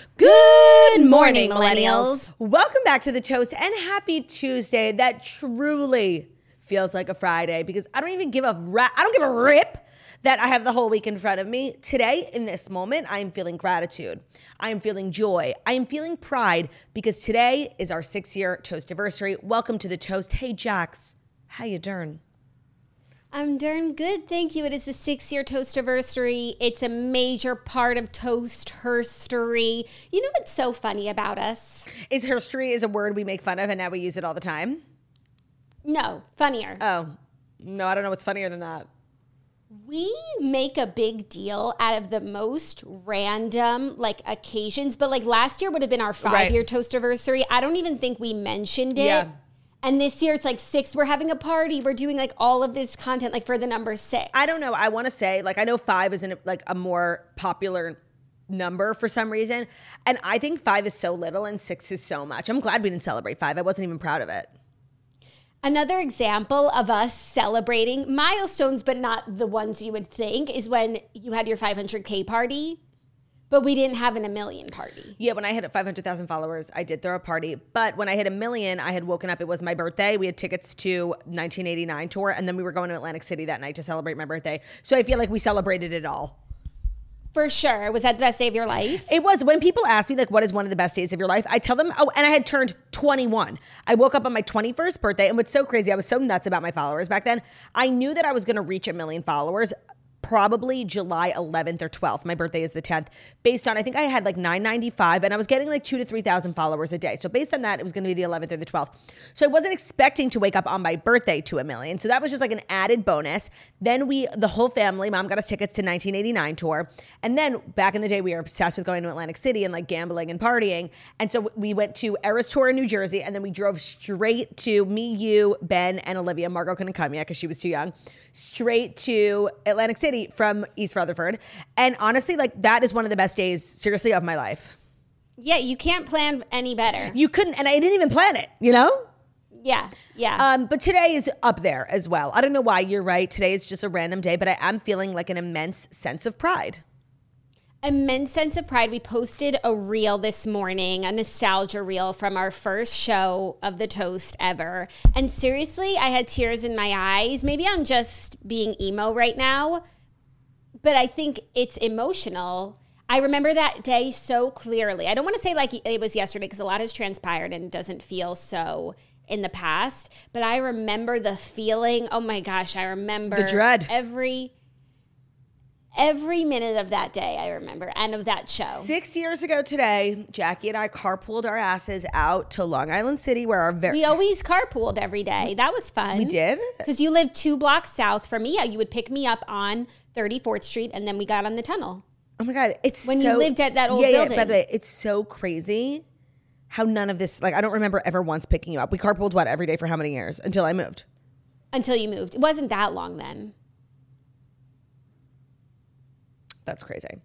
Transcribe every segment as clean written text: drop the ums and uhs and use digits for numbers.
Good morning, millennials. Welcome back to The Toast and happy Tuesday. That truly feels like a Friday because I don't even give a rip that I have the whole week in front of me. Today, in this moment, I am feeling gratitude. I am feeling joy. I am feeling pride because today is our 6-year Toast anniversary. Welcome to The Toast. Hey, Jax, how you doing? I'm darn good, thank you. It is the 6-year Toast anniversary. It's a major part of Toast herstory. You know what's so funny about us? Is herstory is a word we make fun of and now we use it all the time? No, funnier. Oh, no, I don't know what's funnier than that. We make a big deal out of the most random occasions, but last year would have been our 5-year Toast anniversary. I don't even think we mentioned it. Yeah. And this year it's 6. We're having a party. We're doing all of this content for the number 6. I don't know. I want to say I know 5 isn't a more popular number for some reason. And I think 5 is so little and 6 is so much. I'm glad we didn't celebrate 5. I wasn't even proud of it. Another example of us celebrating milestones, but not the ones you would think, is when you had your 500K party. But we didn't have an 1 million party. Yeah, when I hit 500,000 followers, I did throw a party. But when I hit 1 million, I had woken up. It was my birthday. We had tickets to 1989 tour. And then we were going to Atlantic City that night to celebrate my birthday. So I feel like we celebrated it all. For sure. Was that the best day of your life? It was. When people ask me, what is one of the best days of your life? I tell them, and I had turned 21. I woke up on my 21st birthday. And what's so crazy, I was so nuts about my followers back then. I knew that I was going to reach 1 million followers probably July 11th or 12th. My birthday is the 10th. Based on, I think I had 995 and I was getting 2,000 to 3,000 followers a day. So based on that, it was going to be the 11th or the 12th. So I wasn't expecting to wake up on my birthday to 1 million. So that was just an added bonus. Then the whole family, mom got us tickets to 1989 tour. And then back in the day, we were obsessed with going to Atlantic City and gambling and partying. And so we went to Eras Tour in New Jersey. And then we drove straight to me, you, Ben, and Olivia. Margot couldn't come yet because she was too young. Straight to Atlantic City from East Rutherford. And honestly, that is one of the best days, seriously, of my life. Yeah, you can't plan any better. You couldn't, and I didn't even plan it, you know? Yeah, yeah. But today is up there as well. I don't know why, you're right. Today is just a random day, but I am feeling an immense sense of pride. Immense sense of pride. We posted a reel this morning, a nostalgia reel from our first show of The Toast ever. And seriously, I had tears in my eyes. Maybe I'm just being emo right now, but I think it's emotional. I remember that day so clearly. I don't want to say it was yesterday because a lot has transpired and it doesn't feel so in the past, but I remember the feeling. Oh my gosh, I remember the dread. Every minute of that day, I remember, and of that show. 6 years ago today, Jackie and I carpooled our asses out to Long Island City where we always carpooled every day. That was fun. We did? Because you lived 2 blocks south from me. Yeah, you would pick me up on 34th Street, and then we got on the tunnel. Oh my God, when you lived at that old building. Yeah, by the way, it's so crazy how none of this, I don't remember ever once picking you up. We carpooled, every day for how many years? Until I moved. Until you moved. It wasn't that long then. That's crazy.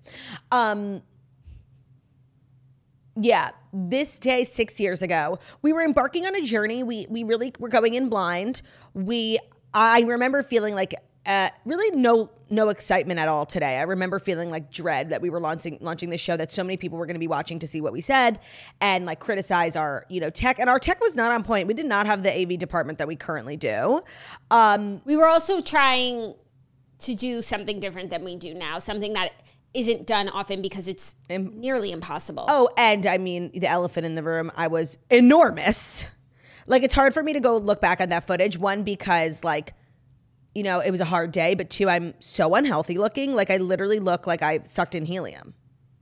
Yeah, this day 6 years ago, we were embarking on a journey. We really were going in blind. I remember feeling really no excitement at all today. I remember feeling dread that we were launching this show that so many people were going to be watching to see what we said and criticize our tech. And our tech was not on point. We did not have the AV department that we currently do. We were also trying to do something different than we do now, something that isn't done often because it's nearly impossible. Oh, and I mean, the elephant in the room, I was enormous. It's hard for me to go look back on that footage. One, because it was a hard day, but 2, I'm so unhealthy looking. I literally look like I sucked in helium.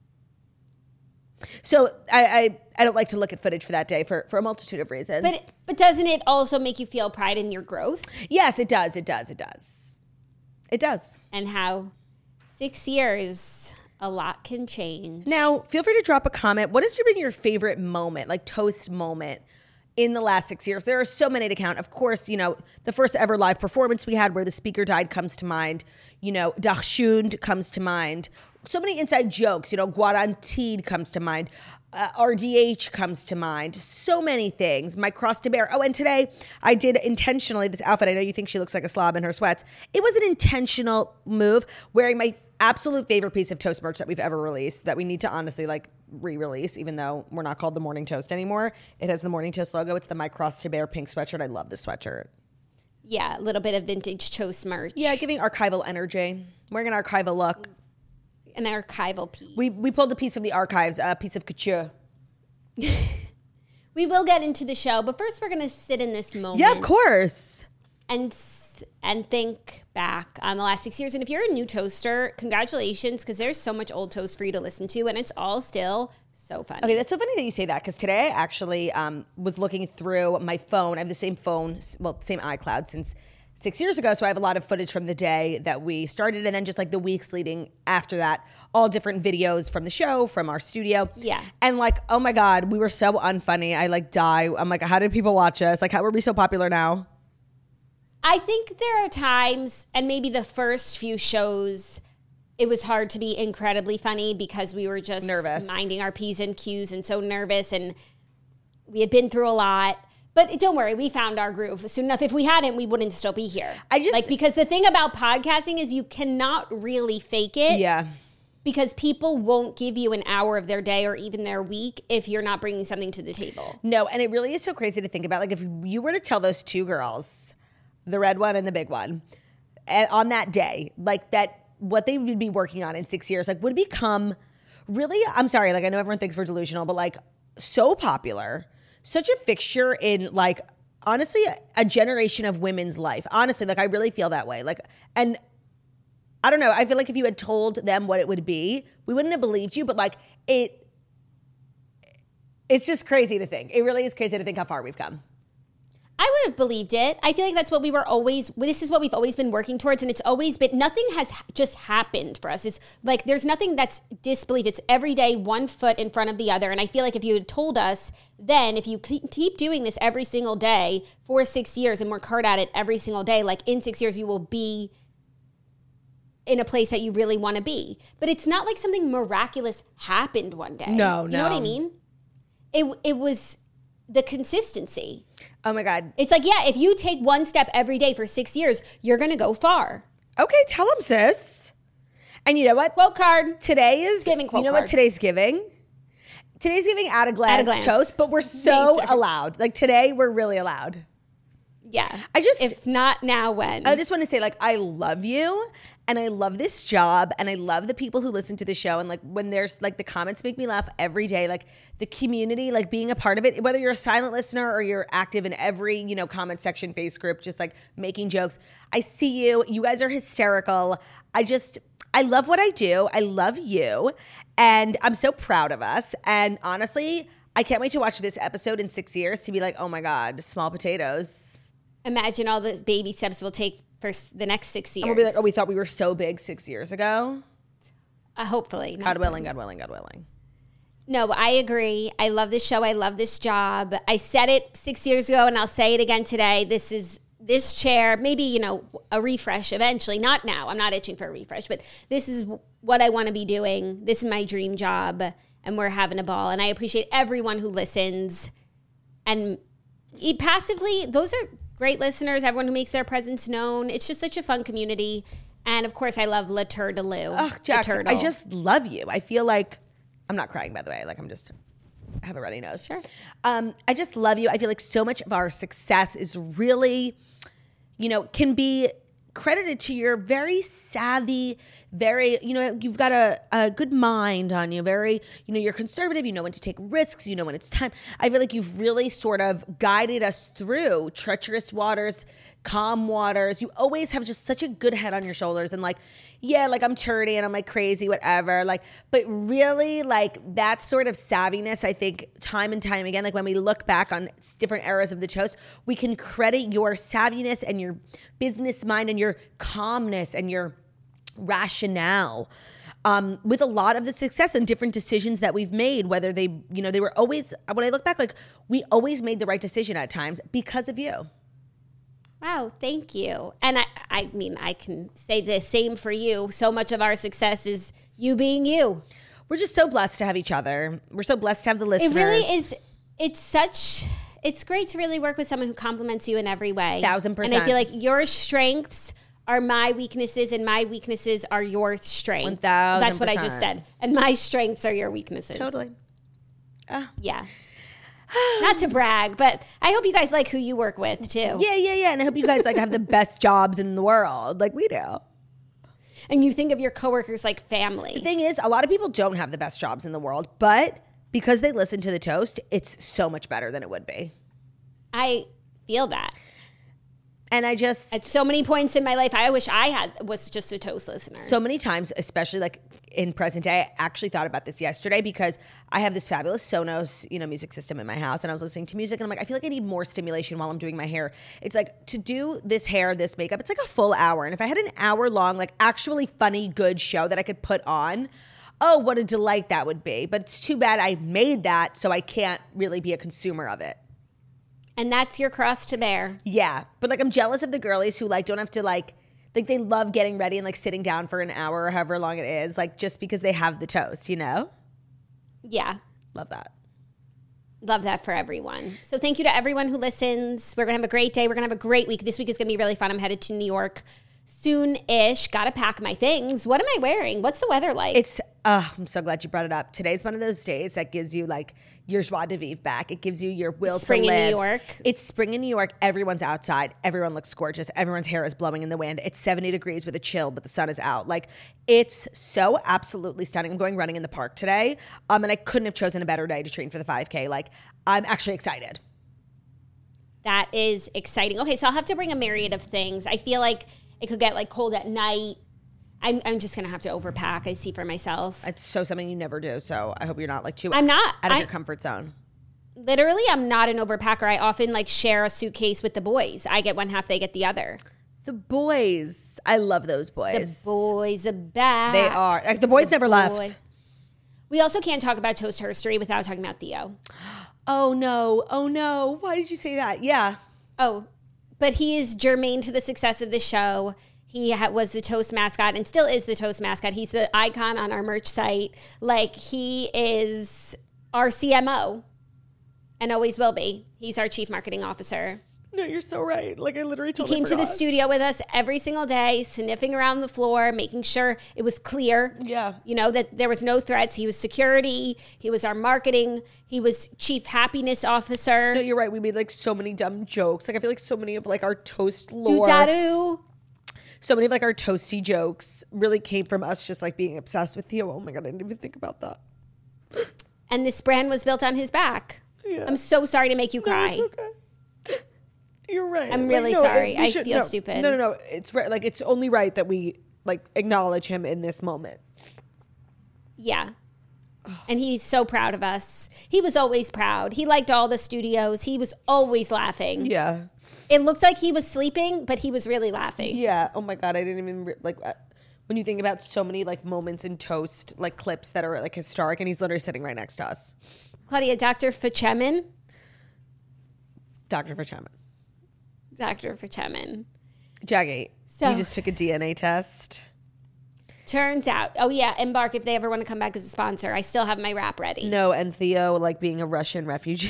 So I don't like to look at footage for that day for a multitude of reasons. But doesn't it also make you feel pride in your growth? Yes, it does. It does. It does. It does. And how 6 years, a lot can change. Now, feel free to drop a comment. What has been your favorite moment, Toast moment in the last 6 years? There are so many to count. Of course, the first ever live performance we had where the speaker died comes to mind. Dachshund comes to mind. So many inside jokes. Guarantid comes to mind. RDH comes to mind. So many things. My cross to bear. Oh, and today I did intentionally this outfit. I know you think she looks like a slob in her sweats. It was an intentional move, wearing my absolute favorite piece of Toast merch that we've ever released that we need to honestly like re-release, even though we're not called the Morning Toast anymore. It has the Morning Toast logo. It's the My Cross to Bear pink sweatshirt. I love this sweatshirt. Yeah, a little bit of vintage Toast merch. Yeah, giving archival energy. Wearing an archival look. An archival piece. We pulled a piece from the archives, a piece of couture. We will get into the show, but first we're going to sit in this moment. Yeah, of course. And think back on the last 6 years. And if you're a new toaster, congratulations, because there's so much old toast for you to listen to, and it's all still so funny. Okay, that's so funny that you say that, because today I actually was looking through my phone. I have the same phone, well, same iCloud since 6 years ago, so I have a lot of footage from the day that we started, and then just like the weeks leading after that, all different videos from the show, from our studio. Yeah. And like, oh my God, we were so unfunny. I like die. I'm like, how did people watch us? Like, how were we so popular now? I think there are times, and maybe the first few shows, it was hard to be incredibly funny because we were just nervous, minding our P's and Q's and so nervous, and we had been through a lot. But don't worry, we found our groove soon enough. If we hadn't, we wouldn't still be here. Because the thing about podcasting is you cannot really fake it. Yeah. Because people won't give you an hour of their day or even their week if you're not bringing something to the table. No, and it really is so crazy to think about. Like, if you were to tell those two girls, the red one and the big one, and on that day, like that, what they would be working on in 6 years, like would become really, I'm sorry, like I know everyone thinks we're delusional, but like so popular, such a fixture in like, honestly, a generation of women's life. Honestly, like I really feel that way. Like, and I don't know, I feel like if you had told them what it would be, we wouldn't have believed you, but like it's just crazy to think. It really is crazy to think how far we've come. I would have believed it. I feel like that's what we were always, this is what we've always been working towards, and it's always been, nothing has just happened for us. It's like, there's nothing that's disbelief. It's every day, one foot in front of the other. And I feel like if you had told us then, if you keep doing this every single day for 6 years and work hard at it every single day, like in 6 years, you will be in a place that you really want to be. But it's not like something miraculous happened one day. No. You know what I mean? It was the consistency. Oh my God. It's like, yeah, if you take one step every day for 6 years, you're going to go far. Okay, tell them, sis. And you know what? Quote card. Today is, Giving quote you know card. What today's giving? Today's giving at a glance toast, but we're so Nature. allowed. Like today, we're really allowed. Yeah. If not now, when? I just want to say, like, I love you and I love this job and I love the people who listen to the show. And like when there's like the comments make me laugh every day, like the community, like being a part of it, whether you're a silent listener or you're active in every, comment section, face group, just like making jokes. I see you. You guys are hysterical. I love what I do. I love you. And I'm so proud of us. And honestly, I can't wait to watch this episode in 6 years to be like, oh my God, small potatoes. Imagine all the baby steps we'll take for the next 6 years. And we'll be like, oh, we thought we were so big 6 years ago. Hopefully. God willing, God willing, God willing. No, I agree. I love this show. I love this job. I said it 6 years ago and I'll say it again today. This chair, maybe, a refresh eventually. Not now. I'm not itching for a refresh, but this is what I want to be doing. This is my dream job and we're having a ball. And I appreciate everyone who listens. And passively, those are great listeners, everyone who makes their presence known. It's just such a fun community. And of course, I love Le Tur de Lou. Oh, Jackson, I just love you. I feel like, I'm not crying, by the way. Like I have a runny nose. Sure. I just love you. I feel like so much of our success is really, can be credited to your very savvy, very, you've got a good mind on you, very, you're conservative, you know when to take risks, you know when it's time. I feel like you've really sort of guided us through treacherous waters, calm waters. You always have just such a good head on your shoulders and like, yeah, like I'm turdy and I'm like crazy, whatever. Like, but really like that sort of savviness, I think time and time again, like when we look back on different eras of the toast, we can credit your savviness and your business mind and your calmness and your rationale with a lot of the success and different decisions that we've made, whether they, they were always, when I look back, like we always made the right decision at times because of you. Wow, thank you. And I mean, I can say the same for you. So much of our success is you being you. We're just so blessed to have each other. We're so blessed to have the listeners. It really is. It's great to really work with someone who compliments you in every way. 1,000%. And I feel like your strengths are my weaknesses and my weaknesses are your strengths. 1000%. That's what I just said. And my strengths are your weaknesses. Totally. Yeah. Not to brag, but I hope you guys like who you work with too. Yeah. And I hope you guys like have the best jobs in the world, like we do. And you think of your coworkers like family. The thing is, a lot of people don't have the best jobs in the world, but because they listen to the toast, it's so much better than it would be. I feel that. And I just... At so many points in my life, I wish I was just a Toast listener. So many times, especially like in present day, I actually thought about this yesterday because I have this fabulous Sonos, music system in my house, and I was listening to music, and I'm like, I feel like I need more stimulation while I'm doing my hair. It's like, to do this hair, this makeup, it's like a full hour. And if I had an hour long, like actually funny, good show that I could put on, oh, what a delight that would be. But it's too bad I made that, so I can't really be a consumer of it. And that's your cross to bear. Yeah. But like, I'm jealous of the girlies who like don't have to like they love getting ready and like sitting down for an hour or however long it is, like just because they have the toast, Yeah. Love that. Love that for everyone. So thank you to everyone who listens. We're going to have a great day. We're going to have a great week. This week is going to be really fun. I'm headed to New York soon-ish. Got to pack my things. What am I wearing? What's the weather like? I'm so glad you brought it up. Today's one of those days that gives you like your joie de vivre back. It gives you your will spring to live. In New York. It's spring in New York. Everyone's outside. Everyone looks gorgeous. Everyone's hair is blowing in the wind. It's 70 degrees with a chill, but the sun is out. Like, it's so absolutely stunning. I'm going running in the park today. And I couldn't have chosen a better day to train for the 5K. Like, I'm actually excited. That is exciting. Okay, so I'll have to bring a myriad of things. I feel like it could get like cold at night. I'm just gonna have to overpack. I see for myself. It's so something you never do. So I hope you're not like too. I'm not out of your comfort zone. Literally, I'm not an overpacker. I often like share a suitcase with the boys. I get one half, they get the other. The boys, I love those boys. The boys are back. They are. Like, the boys never left. We also can't talk about Toast Herstory without talking about Theo. Oh no! Why did you say that? Yeah. Oh, but he is germane to the success of the show. He was the Toast mascot and still is the Toast mascot. He's the icon on our merch site. Like, he is our CMO and always will be. He's our chief marketing officer. No, you're so right. Like, I literally He came to the studio with us every single day, sniffing around the floor, making sure it was clear. Yeah. That there was no threats. He was security. He was our marketing. He was chief happiness officer. No, you're right. We made like so many dumb jokes. Like, I feel like so many of like our Toast lore. Doo-da-doo. So many of like our toasty jokes really came from us just like being obsessed with Theo. Oh my God, I didn't even think about that. And this brand was built on his back. Yeah. I'm so sorry to make you cry. No, it's okay. You're right. I'm really sorry. I feel stupid. No. It's right. Like, it's only right that we like acknowledge him in this moment. Yeah. And he's so proud of us. He was always proud. He liked all the studios. He was always laughing. Yeah. It looked like he was sleeping, but he was really laughing. Yeah. Oh my God. I didn't even like when you think about so many like moments in Toast, like clips that are like historic, and he's literally sitting right next to us. Claudia, Dr. Fichemin. Dr. Fichemin. Dr. Fichemin. Jackie, he just took a DNA test. Turns out, oh yeah, Embark, if they ever want to come back as a sponsor, I still have my wrap ready. No, and Theo, like being a Russian refugee.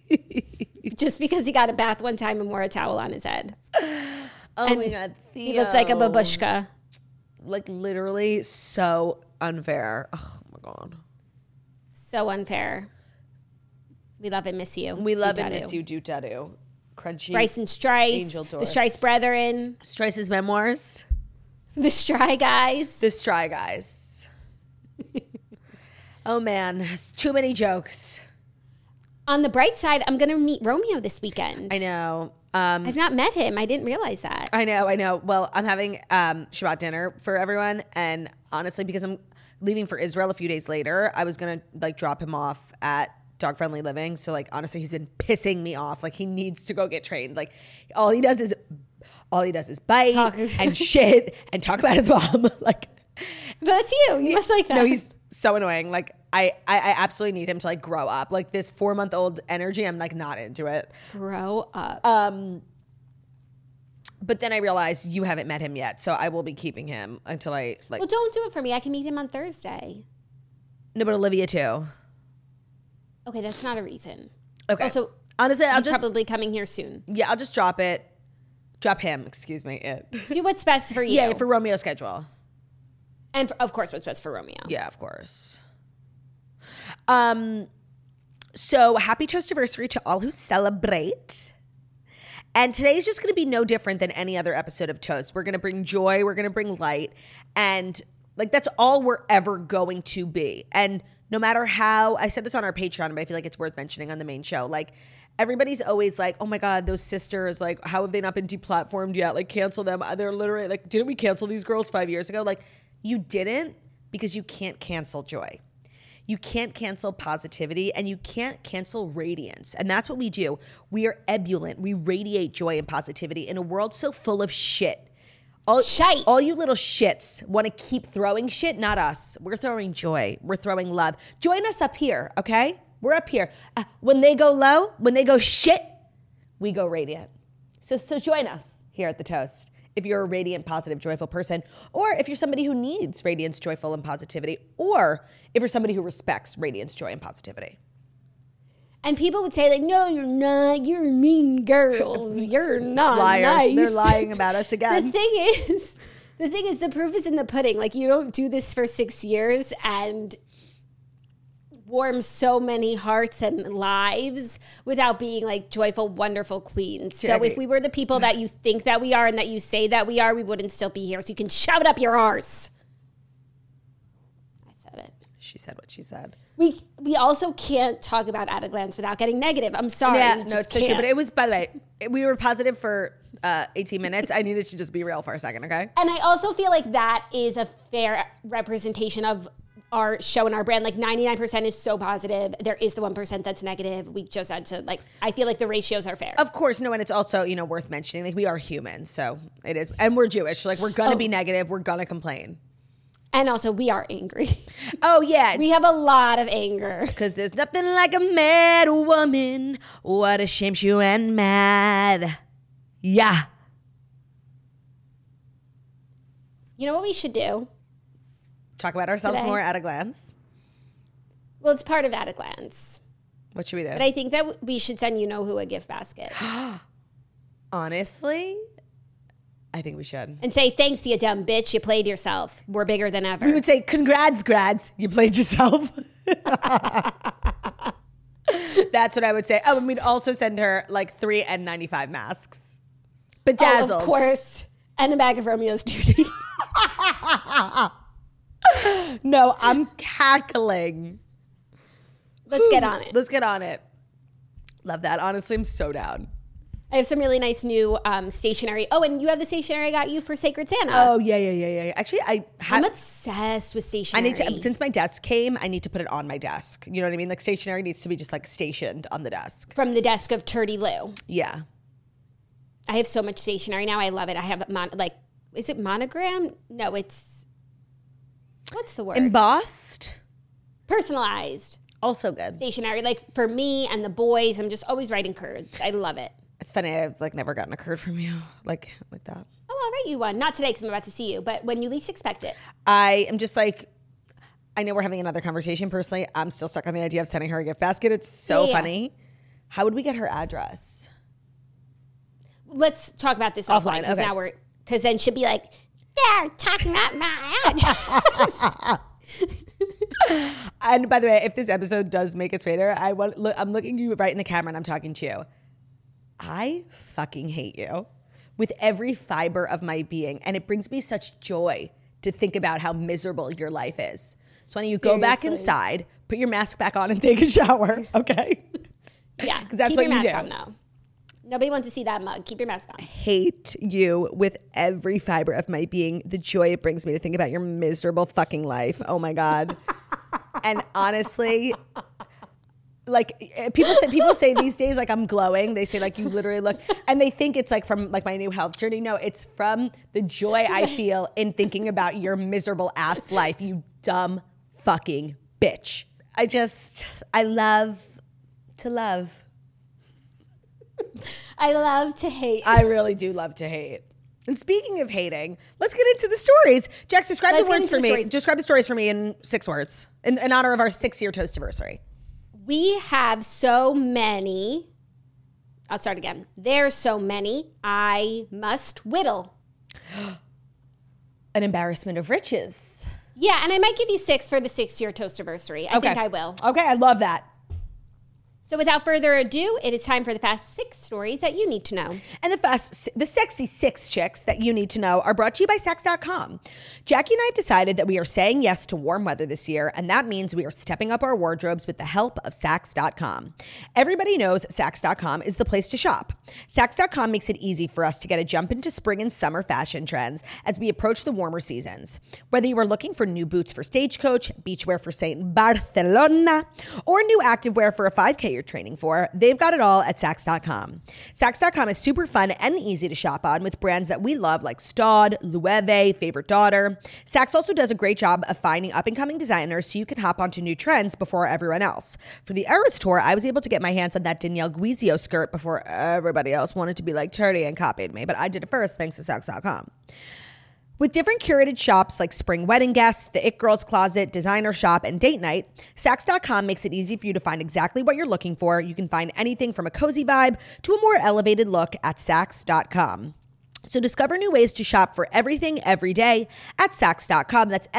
Just because he got a bath one time and wore a towel on his head. Oh my God, Theo. He looked like a babushka. Like, literally so unfair. Oh my God. So unfair. We love and miss you. We love and miss you, Doo-da-doo. Crunchy. Bryce and Strice. Angel Door. The Strice Brethren. Strice's memoirs. The Stry Guys. The Stry Guys. Oh man, too many jokes. On the bright side, I'm going to meet Romeo this weekend. I know. I've not met him. I didn't realize that. I know. Well, I'm having Shabbat dinner for everyone, and honestly, because I'm leaving for Israel a few days later, I was gonna like drop him off at Dog Friendly Living. So like, honestly, he's been pissing me off. Like, he needs to go get trained. Like, all he does is bite and shit and talk about his mom. Like, that's you. You must like that. No, he's so annoying. Like, I absolutely need him to like grow up. Like, this 4-month-old energy, I'm like not into it. Grow up. But then I realized you haven't met him yet, so I will be keeping him until I like. Well, don't do it for me. I can meet him on Thursday. No, but Olivia too. Okay, that's not a reason. Okay. Also, honestly, he's probably coming here soon. Yeah, I'll just drop it. Drop him, excuse me, it. Do what's best for you. Yeah, for Romeo's schedule. And of course, what's best for Romeo. Yeah, of course. So happy Toastiversary to all who celebrate. And today's just going to be no different than any other episode of Toast. We're going to bring joy. We're going to bring light. And like, that's all we're ever going to be. And no matter how, I said this on our Patreon, but I feel like it's worth mentioning on the main show. Like, everybody's always like, oh my God, those sisters, like, how have they not been deplatformed yet? Like, cancel them. They're literally like, didn't we cancel these girls 5 years ago? Like, you didn't, because you can't cancel joy. You can't cancel positivity, and you can't cancel radiance. And that's what we do. We are ebullient. We radiate joy and positivity in a world so full of shit. All you little shits want to keep throwing shit, not us. We're throwing joy. We're throwing love. Join us up here, okay? We're up here. When they go low, when they go shit, we go radiant. So join us here at the Toast. If you're a radiant, positive, joyful person, or if you're somebody who needs radiance, joyful, and positivity, or if you're somebody who respects radiance, joy, and positivity. And people would say, like, no, you're not. You're mean girls. You're not Liars. nice. They're lying about us again. The thing is, the proof is in the pudding. Like, you don't do this for 6 years and warm so many hearts and lives without being like joyful, wonderful queens. So if we were the people that you think that we are and that you say that we are, we wouldn't still be here. So you can shove it up your arse. I said it. She said what she said. We also can't talk about At a Glance without getting negative. I'm sorry. Yeah, no, it's so true. But it was, by the way, we were positive for 18 minutes. I needed to just be real for a second, okay? And I also feel like that is a fair representation of our show and our brand. Like 99% is so positive. There is the 1% that's negative. We just had to, like, I feel like the ratios are fair. Of course, no, and it's also, worth mentioning, like, we are humans, so it is. And we're Jewish, like, we're gonna be negative, we're gonna complain. And also, we are angry. Oh, yeah. We have a lot of anger. Because there's nothing like a mad woman. What a shame she went mad. Yeah. You know what we should do? Talk about ourselves today? More at a glance. Well, it's part of At a Glance. What should we do? But I think that we should send who a gift basket. Honestly, I think we should. And say, thanks, you dumb bitch. You played yourself. We're bigger than ever. We would say, congrats, grads. You played yourself. That's what I would say. Oh, and we'd also send her like 3 N95 masks. Bedazzled. Oh, of course. And a bag of Romeo's Duty. No, I'm cackling. Let's get on it. Let's get on it. Love that. Honestly, I'm so down. I have some really nice new stationery. Oh, and you have the stationery I got you for Sacred Santa. Oh, yeah. Actually, I'm obsessed with stationery. I need to, since my desk came, I need to put it on my desk. You know what I mean? Like, stationery needs to be just like stationed on the desk. From the desk of Turdy Lou. Yeah. I have so much stationery now. I love it. I have, is it monogram? No, it's, what's the word? Embossed. Personalized. Also good. Stationery. Like, for me and the boys, I'm just always writing cards. I love it. It's funny. I've like never gotten a card from you like that. Oh, I'll write you one. Not today because I'm about to see you, but when you least expect it. I am just like, I know we're having another conversation. Personally, I'm still stuck on the idea of sending her a gift basket. It's so funny. How would we get her address? Let's talk about this offline. Because now because then she'll be like, they're talking about my address. And by the way, if this episode does make its way there, I'm looking you right in the camera and I'm talking to you. I fucking hate you with every fiber of my being. And it brings me such joy to think about how miserable your life is. So why don't you go back inside, put your mask back on and take a shower, okay? Yeah, because that's keep what your you mask do. On, though. Nobody wants to see that mug. Keep your mask on. I hate you with every fiber of my being. The joy it brings me to think about your miserable fucking life. Oh my God. And honestly, like people say these days, like I'm glowing. They say like you literally look, and they think it's like from like my new health journey. No, it's from the joy I feel in thinking about your miserable ass life, you dumb fucking bitch. I love to love. I love to hate. I really do love to hate. And speaking of hating, let's get into the stories. Jax, describe the words for me. Describe the stories for me in 6 words in honor of our 6-year Toastiversary. We have so many I'll start again. There's so many, I must whittle. An embarrassment of riches. Yeah, and I might give you 6 for the 6-year Toastiversary. I think I will. Okay, I love that. So without further ado, it is time for the fast 6 stories that you need to know. And the sexy 6 chicks that you need to know are brought to you by Saks.com. Jackie and I have decided that we are saying yes to warm weather this year, and that means we are stepping up our wardrobes with the help of Saks.com. Everybody knows Saks.com is the place to shop. Saks.com makes it easy for us to get a jump into spring and summer fashion trends as we approach the warmer seasons. Whether you are looking for new boots for Stagecoach, beachwear for St. Barcelona, or new activewear for a 5K you're training for, they've got it all at Saks.com. Saks.com is super fun and easy to shop on with brands that we love like Staud, Loewe, Favorite Daughter. Saks also does a great job of finding up-and-coming designers so you can hop onto new trends before everyone else. For the Eras Tour, I was able to get my hands on that Danielle Guizio skirt before everybody else wanted to be like Turdy and copied me, but I did it first thanks to Saks.com. With different curated shops like Spring Wedding Guests, The It Girls Closet, Designer Shop, and Date Night, Saks.com makes it easy for you to find exactly what you're looking for. You can find anything from a cozy vibe to a more elevated look at Saks.com. So discover new ways to shop for everything every day at Saks.com. That's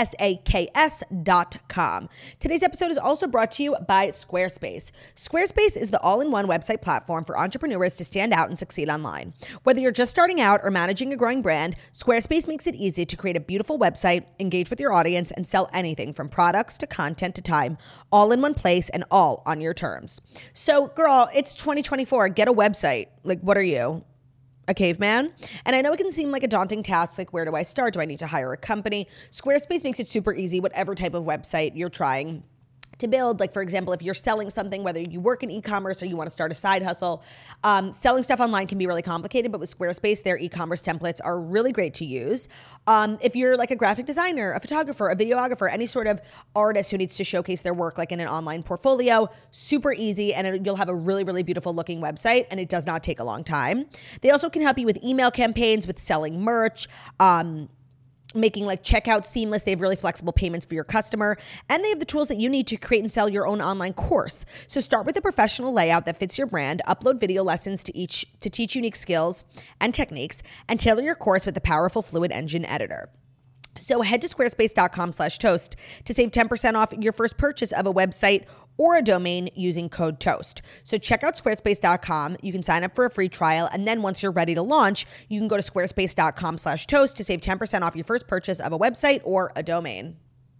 Saks.com. Today's episode is also brought to you by Squarespace. Squarespace is the all-in-one website platform for entrepreneurs to stand out and succeed online. Whether you're just starting out or managing a growing brand, Squarespace makes it easy to create a beautiful website, engage with your audience, and sell anything from products to content to time, all in one place and all on your terms. So, girl, it's 2024. Get a website. Like, what are you? A caveman? And I know it can seem like a daunting task, like where do I start? Do I need to hire a company? Squarespace makes it super easy, whatever type of website you're trying to build. Like, for example, if you're selling something, whether you work in e-commerce or you want to start a side hustle, selling stuff online can be really complicated, but with Squarespace, their e-commerce templates are really great to use. If you're like a graphic designer, a photographer, a videographer, any sort of artist who needs to showcase their work like in an online portfolio, super easy, and you'll have a really, really beautiful looking website, and it does not take a long time. They also can help you with email campaigns, with selling merch, making like checkout seamless. They have really flexible payments for your customer, and they have the tools that you need to create and sell your own online course. So start with a professional layout that fits your brand, upload video lessons to teach unique skills and techniques, and tailor your course with the powerful Fluid Engine editor. So head to squarespace.com/toast to save 10% off your first purchase of a website or a domain using code TOAST. So check out squarespace.com. You can sign up for a free trial. And then once you're ready to launch, you can go to squarespace.com/toast to save 10% off your first purchase of a website or a domain.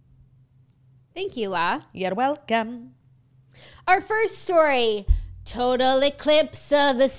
Thank you, La. You're welcome. Our first story, total eclipse of the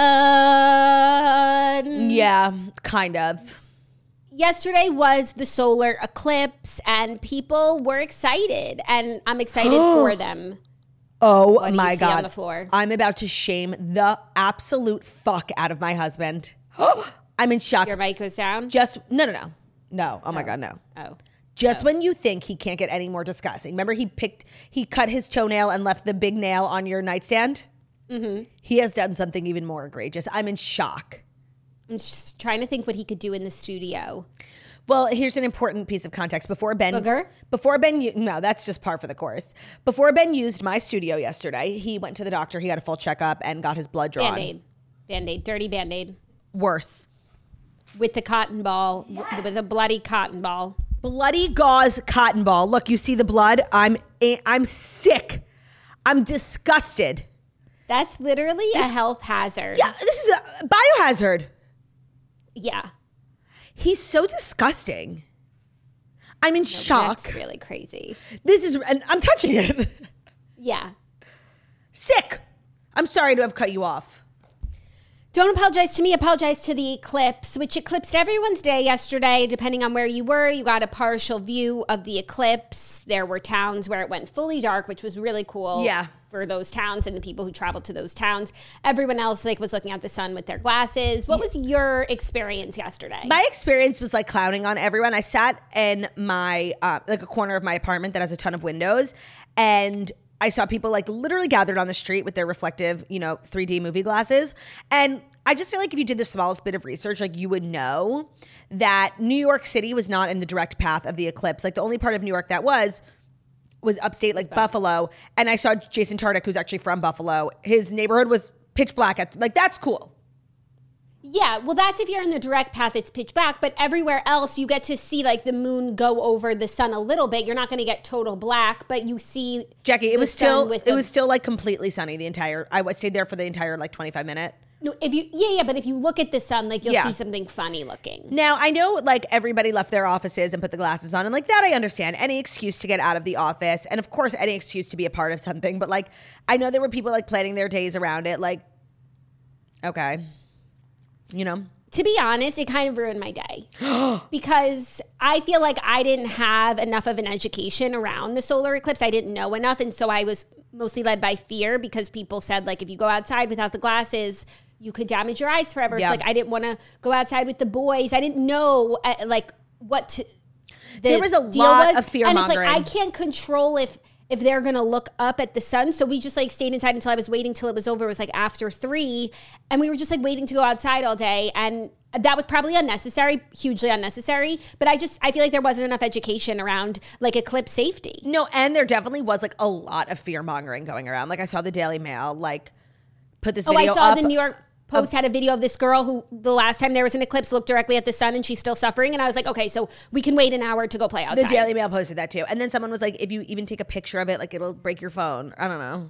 sun. Yeah, kind of. Yesterday was the solar eclipse, and people were excited, and I'm excited for them. Oh my God. On the floor? I'm about to shame the absolute fuck out of my husband. I'm in shock. Your mic goes down? No. Oh my God, no. Oh. Just when you think he can't get any more disgusting. Remember he cut his toenail and left the big nail on your nightstand? Mm-hmm. He has done something even more egregious. I'm in shock. I'm just trying to think what he could do in the studio. Well, here's an important piece of context. No, that's just par for the course. Before Ben used my studio yesterday, he went to the doctor. He got a full checkup and got his blood drawn. Band-Aid, dirty Band-Aid. Worse. With the cotton ball, with a bloody cotton ball. Bloody gauze cotton ball. Look, you see the blood? I'm sick. I'm disgusted. That's literally a health hazard. Yeah, this is a biohazard. Yeah. He's so disgusting. I'm in shock. That's really crazy. And I'm touching it. Yeah. Sick. I'm sorry to have cut you off. Don't apologize to me. Apologize to the eclipse, which eclipsed everyone's day yesterday. Depending on where you were, you got a partial view of the eclipse. There were towns where it went fully dark, which was really cool. Yeah. For those towns and the people who traveled to those towns. Everyone else was looking at the sun with their glasses. What was your experience yesterday? My experience was like clowning on everyone. I sat in my like a corner of my apartment that has a ton of windows, and I saw people like literally gathered on the street with their reflective, 3D movie glasses. And I just feel like if you did the smallest bit of research, like you would know that New York City was not in the direct path of the eclipse. Like the only part of New York that was upstate, like Buffalo. And I saw Jason Tardik, who's actually from Buffalo. His neighborhood was pitch black like that's cool. Yeah, well, that's if you're in the direct path, it's pitch black. But everywhere else, you get to see like the moon go over the sun a little bit. You're not going to get total black, but you see. Jackie, it was still like completely sunny the entire. I stayed there for the entire like 25-minute. No, but if you look at the sun, like you'll see something funny looking. Now I know like everybody left their offices and put the glasses on, and like that I understand. Any excuse to get out of the office, and of course any excuse to be a part of something. But like I know there were people like planning their days around it. Like, okay. You know, to be honest, it kind of ruined my day because I feel like I didn't have enough of an education around the solar eclipse. I didn't know enough. And so I was mostly led by fear because people said, like, if you go outside without the glasses, you could damage your eyes forever. Yeah. So, like, I didn't want to go outside with the boys. I didn't know, there was a lot of fear mongering. And it's like, I can't control if they're going to look up at the sun. So we just like stayed inside until I was waiting till it was over. It was like after 3. And we were just like waiting to go outside all day. And that was probably unnecessary, hugely unnecessary. But I feel like there wasn't enough education around like eclipse safety. No, and there definitely was like a lot of fear mongering going around. Like I saw the Daily Mail like put this video up. I saw the New York Post had a video of this girl who the last time there was an eclipse looked directly at the sun and she's still suffering. And I was like, okay, so we can wait an hour to go play outside. The Daily Mail posted that too. And then someone was like, if you even take a picture of it, like it'll break your phone. I don't know.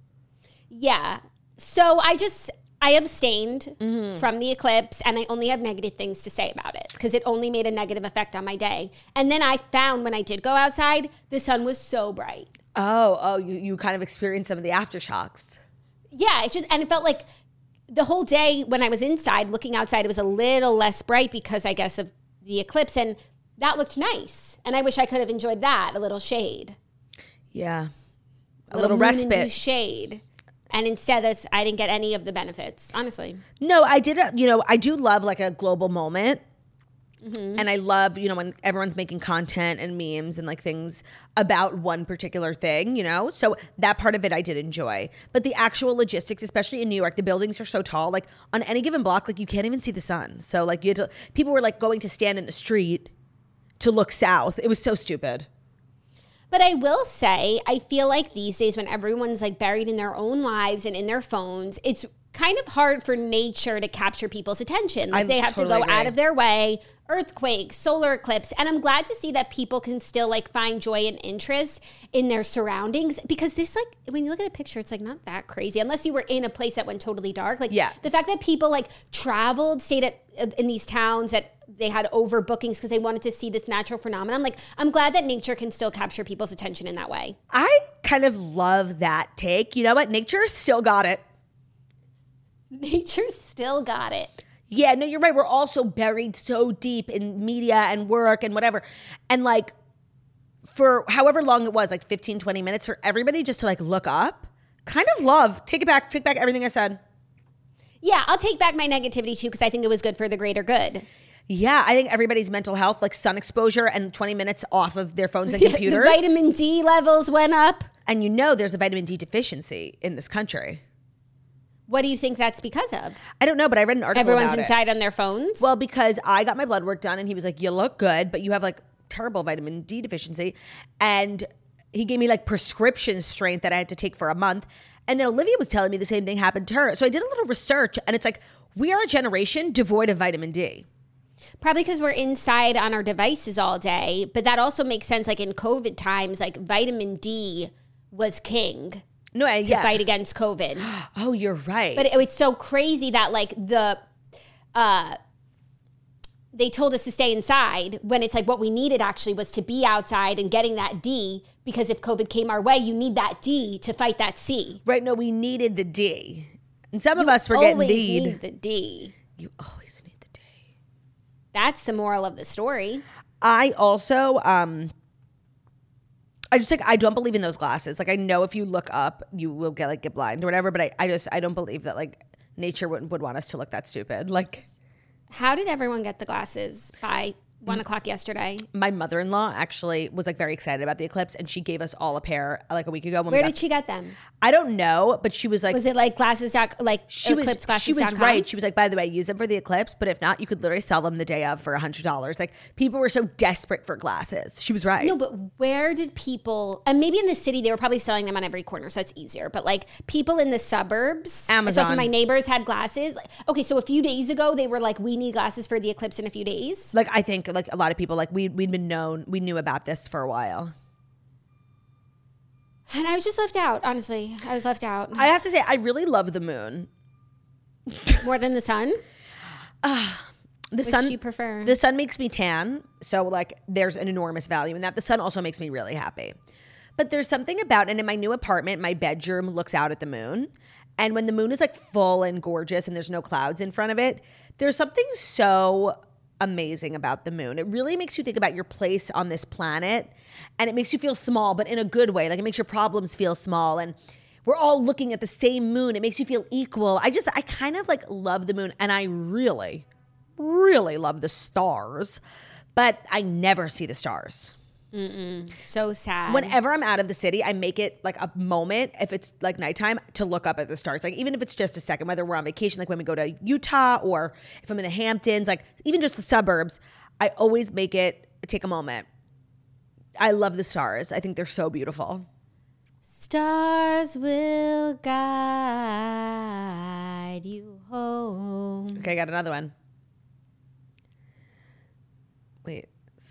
Yeah. So I abstained from the eclipse and I only have negative things to say about it because it only made a negative effect on my day. And then I found when I did go outside, the sun was so bright. Oh, you kind of experienced some of the aftershocks. Yeah, and it felt like the whole day when I was inside, looking outside, it was a little less bright because I guess of the eclipse. And that looked nice. And I wish I could have enjoyed that, a little shade. Yeah. A little respite. Shade. And instead, I didn't get any of the benefits, honestly. No, I did. I do love like a global moment. Mm-hmm. And I love, when everyone's making content and memes and like things about one particular thing, So that part of it I did enjoy. But the actual logistics, especially in New York, the buildings are so tall. Like on any given block, like you can't even see the sun. So like people were like going to stand in the street to look south. It was so stupid. But I will say, I feel like these days when everyone's like buried in their own lives and in their phones, it's kind of hard for nature to capture people's attention. Like they have to go out of their way, earthquake, solar eclipse. And I'm glad to see that people can still like find joy and interest in their surroundings because this like, when you look at a picture, it's like not that crazy unless you were in a place that went totally dark. Like the fact that people like traveled, stayed in these towns that they had overbookings because they wanted to see this natural phenomenon. Like I'm glad that nature can still capture people's attention in that way. I kind of love that take. You know what? Nature still got it. Nature still got it. Yeah, no, you're right. We're also buried so deep in media and work and whatever. And like for however long it was, like 15, 20 minutes for everybody just to like look up, kind of love. Take back everything I said. Yeah, I'll take back my negativity too because I think it was good for the greater good. Yeah, I think everybody's mental health, like sun exposure and 20 minutes off of their phones and computers. The vitamin D levels went up. And there's a vitamin D deficiency in this country. What do you think that's because of? I don't know, but I read an article Everyone's about inside on their phones? Well, because I got my blood work done and he was like, you look good, but you have like terrible vitamin D deficiency. And he gave me like prescription strength that I had to take for a month. And then Olivia was telling me the same thing happened to her. So I did a little research and it's like, we are a generation devoid of vitamin D. Probably because we're inside on our devices all day. But that also makes sense. Like in COVID times, like vitamin D was king. To fight against COVID. Oh, you're right. But it's so crazy that like they told us to stay inside when it's like what we needed actually was to be outside and getting that D because if COVID came our way, you need that D to fight that C. Right. No, we needed the D. And some of us were getting D'd. You always need the D. You always need the D. That's the moral of the story. I also... I don't believe in those glasses. Like I know if you look up, you will get blind or whatever. But I don't believe that like nature would want us to look that stupid. Like, how did everyone get the glasses by 1 o'clock yesterday? My mother-in-law actually was like very excited about the eclipse, and she gave us all a pair like a week ago. Where did she get them? I don't know, but she was like, Was it like glasses, like Eclipse glasses? She was right. She was like, by the way, use them for the eclipse, but if not, you could literally sell them the day of for $100. Like people were so desperate for glasses. She was right. No, but where did people, and maybe in the city, they were probably selling them on every corner, so it's easier. But like people in the suburbs, Amazon. So my neighbors had glasses. Okay, so a few days ago, they were like, we need glasses for the eclipse in a few days. Like I think like a lot of people, like we knew about this for a while. And I was just left out, honestly. I was left out. I have to say, I really love the moon. More than the sun? The sun, Which you prefer? The sun makes me tan. So like there's an enormous value in that. The sun also makes me really happy. But there's something about, and in my new apartment, my bedroom looks out at the moon. And when the moon is like full and gorgeous and there's no clouds in front of it, there's something so amazing about the moon. It really makes you think about your place on this planet, and it makes you feel small, but in a good way. Like it makes your problems feel small, and we're all looking at the same moon. It makes you feel equal. I kind of like love the moon, and I really, really love the stars, but I never see the stars. So sad. Whenever I'm out of the city, I make it like a moment, if it's like nighttime, to look up at the stars. Like even if it's just a second, whether we're on vacation, like when we go to Utah, or if I'm in the Hamptons, like even just the suburbs, I always take a moment. I love the stars. I think they're so beautiful. Stars will guide you home. Okay, I got another one. Wait.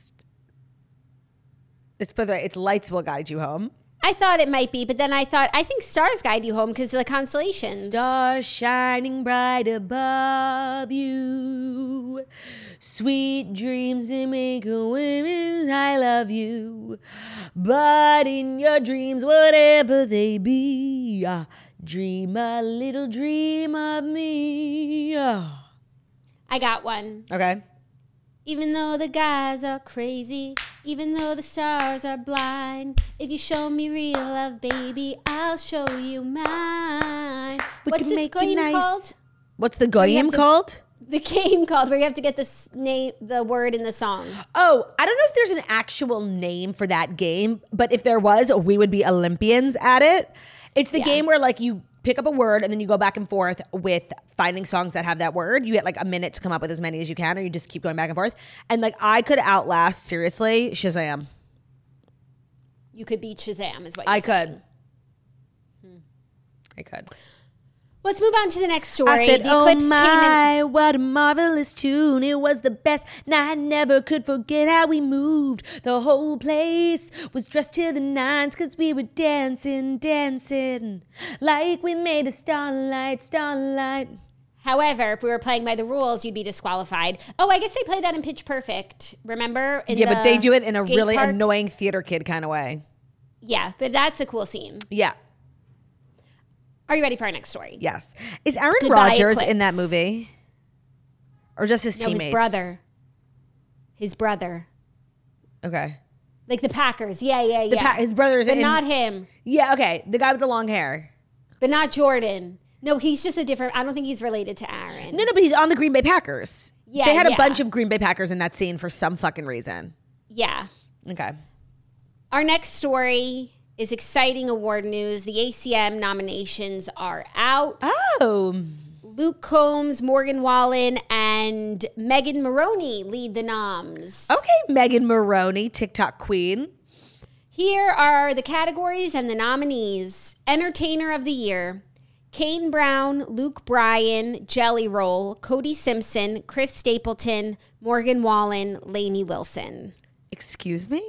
It's by the way, it's lights will guide you home. I thought it might be, but then I think stars guide you home because of the constellations. Stars shining bright above you. Sweet dreams to make a wish, I love you. But in your dreams, whatever they be, dream a little dream of me. I got one. Okay. Even though the guys are crazy, even though the stars are blind, if you show me real love, baby, I'll show you mine. What's this game called? What's the game called? The game called where you have to get the word in the song. Oh, I don't know if there's an actual name for that game, but if there was, we would be Olympians at it. It's the game where like you pick up a word and then you go back and forth with finding songs that have that word. You get like a minute to come up with as many as you can, or you just keep going back and forth. And like I could outlast, seriously, Shazam. You could beat Shazam is what you're saying. I could. Let's move on to the next story. I said, the Eclipse oh my, what a marvelous tune. It was the best. And I never could forget how we moved. The whole place was dressed to the nines because we were dancing, dancing. Like we made a starlight, starlight. However, if we were playing by the rules, you'd be disqualified. Oh, I guess they play that in Pitch Perfect. Remember? Yeah, but they do it in a really park? annoying theater kid kind of way. Yeah, but that's a cool scene. Yeah. Are you ready for our next story? Yes. Is Aaron Goodbye, Rodgers Eclipse. in that movie? Or just his teammates? His brother. His brother. Okay. Like the Packers. Yeah. His brother is But in... not him. Yeah, okay. The guy with the long hair. But not Jordan. No, he's just a different... I don't think he's related to Aaron. No, but he's on the Green Bay Packers. Yeah, They had a bunch of Green Bay Packers in that scene for some fucking reason. Yeah. Okay. Our next story is exciting award news. The ACM nominations are out. Oh. Luke Combs, Morgan Wallen, and Megan Maroney lead the noms. Okay, Megan Maroney, TikTok queen. Here are the categories and the nominees. Entertainer of the Year: Kane Brown, Luke Bryan, Jelly Roll, Cody Simpson, Chris Stapleton, Morgan Wallen, Lainey Wilson. Excuse me?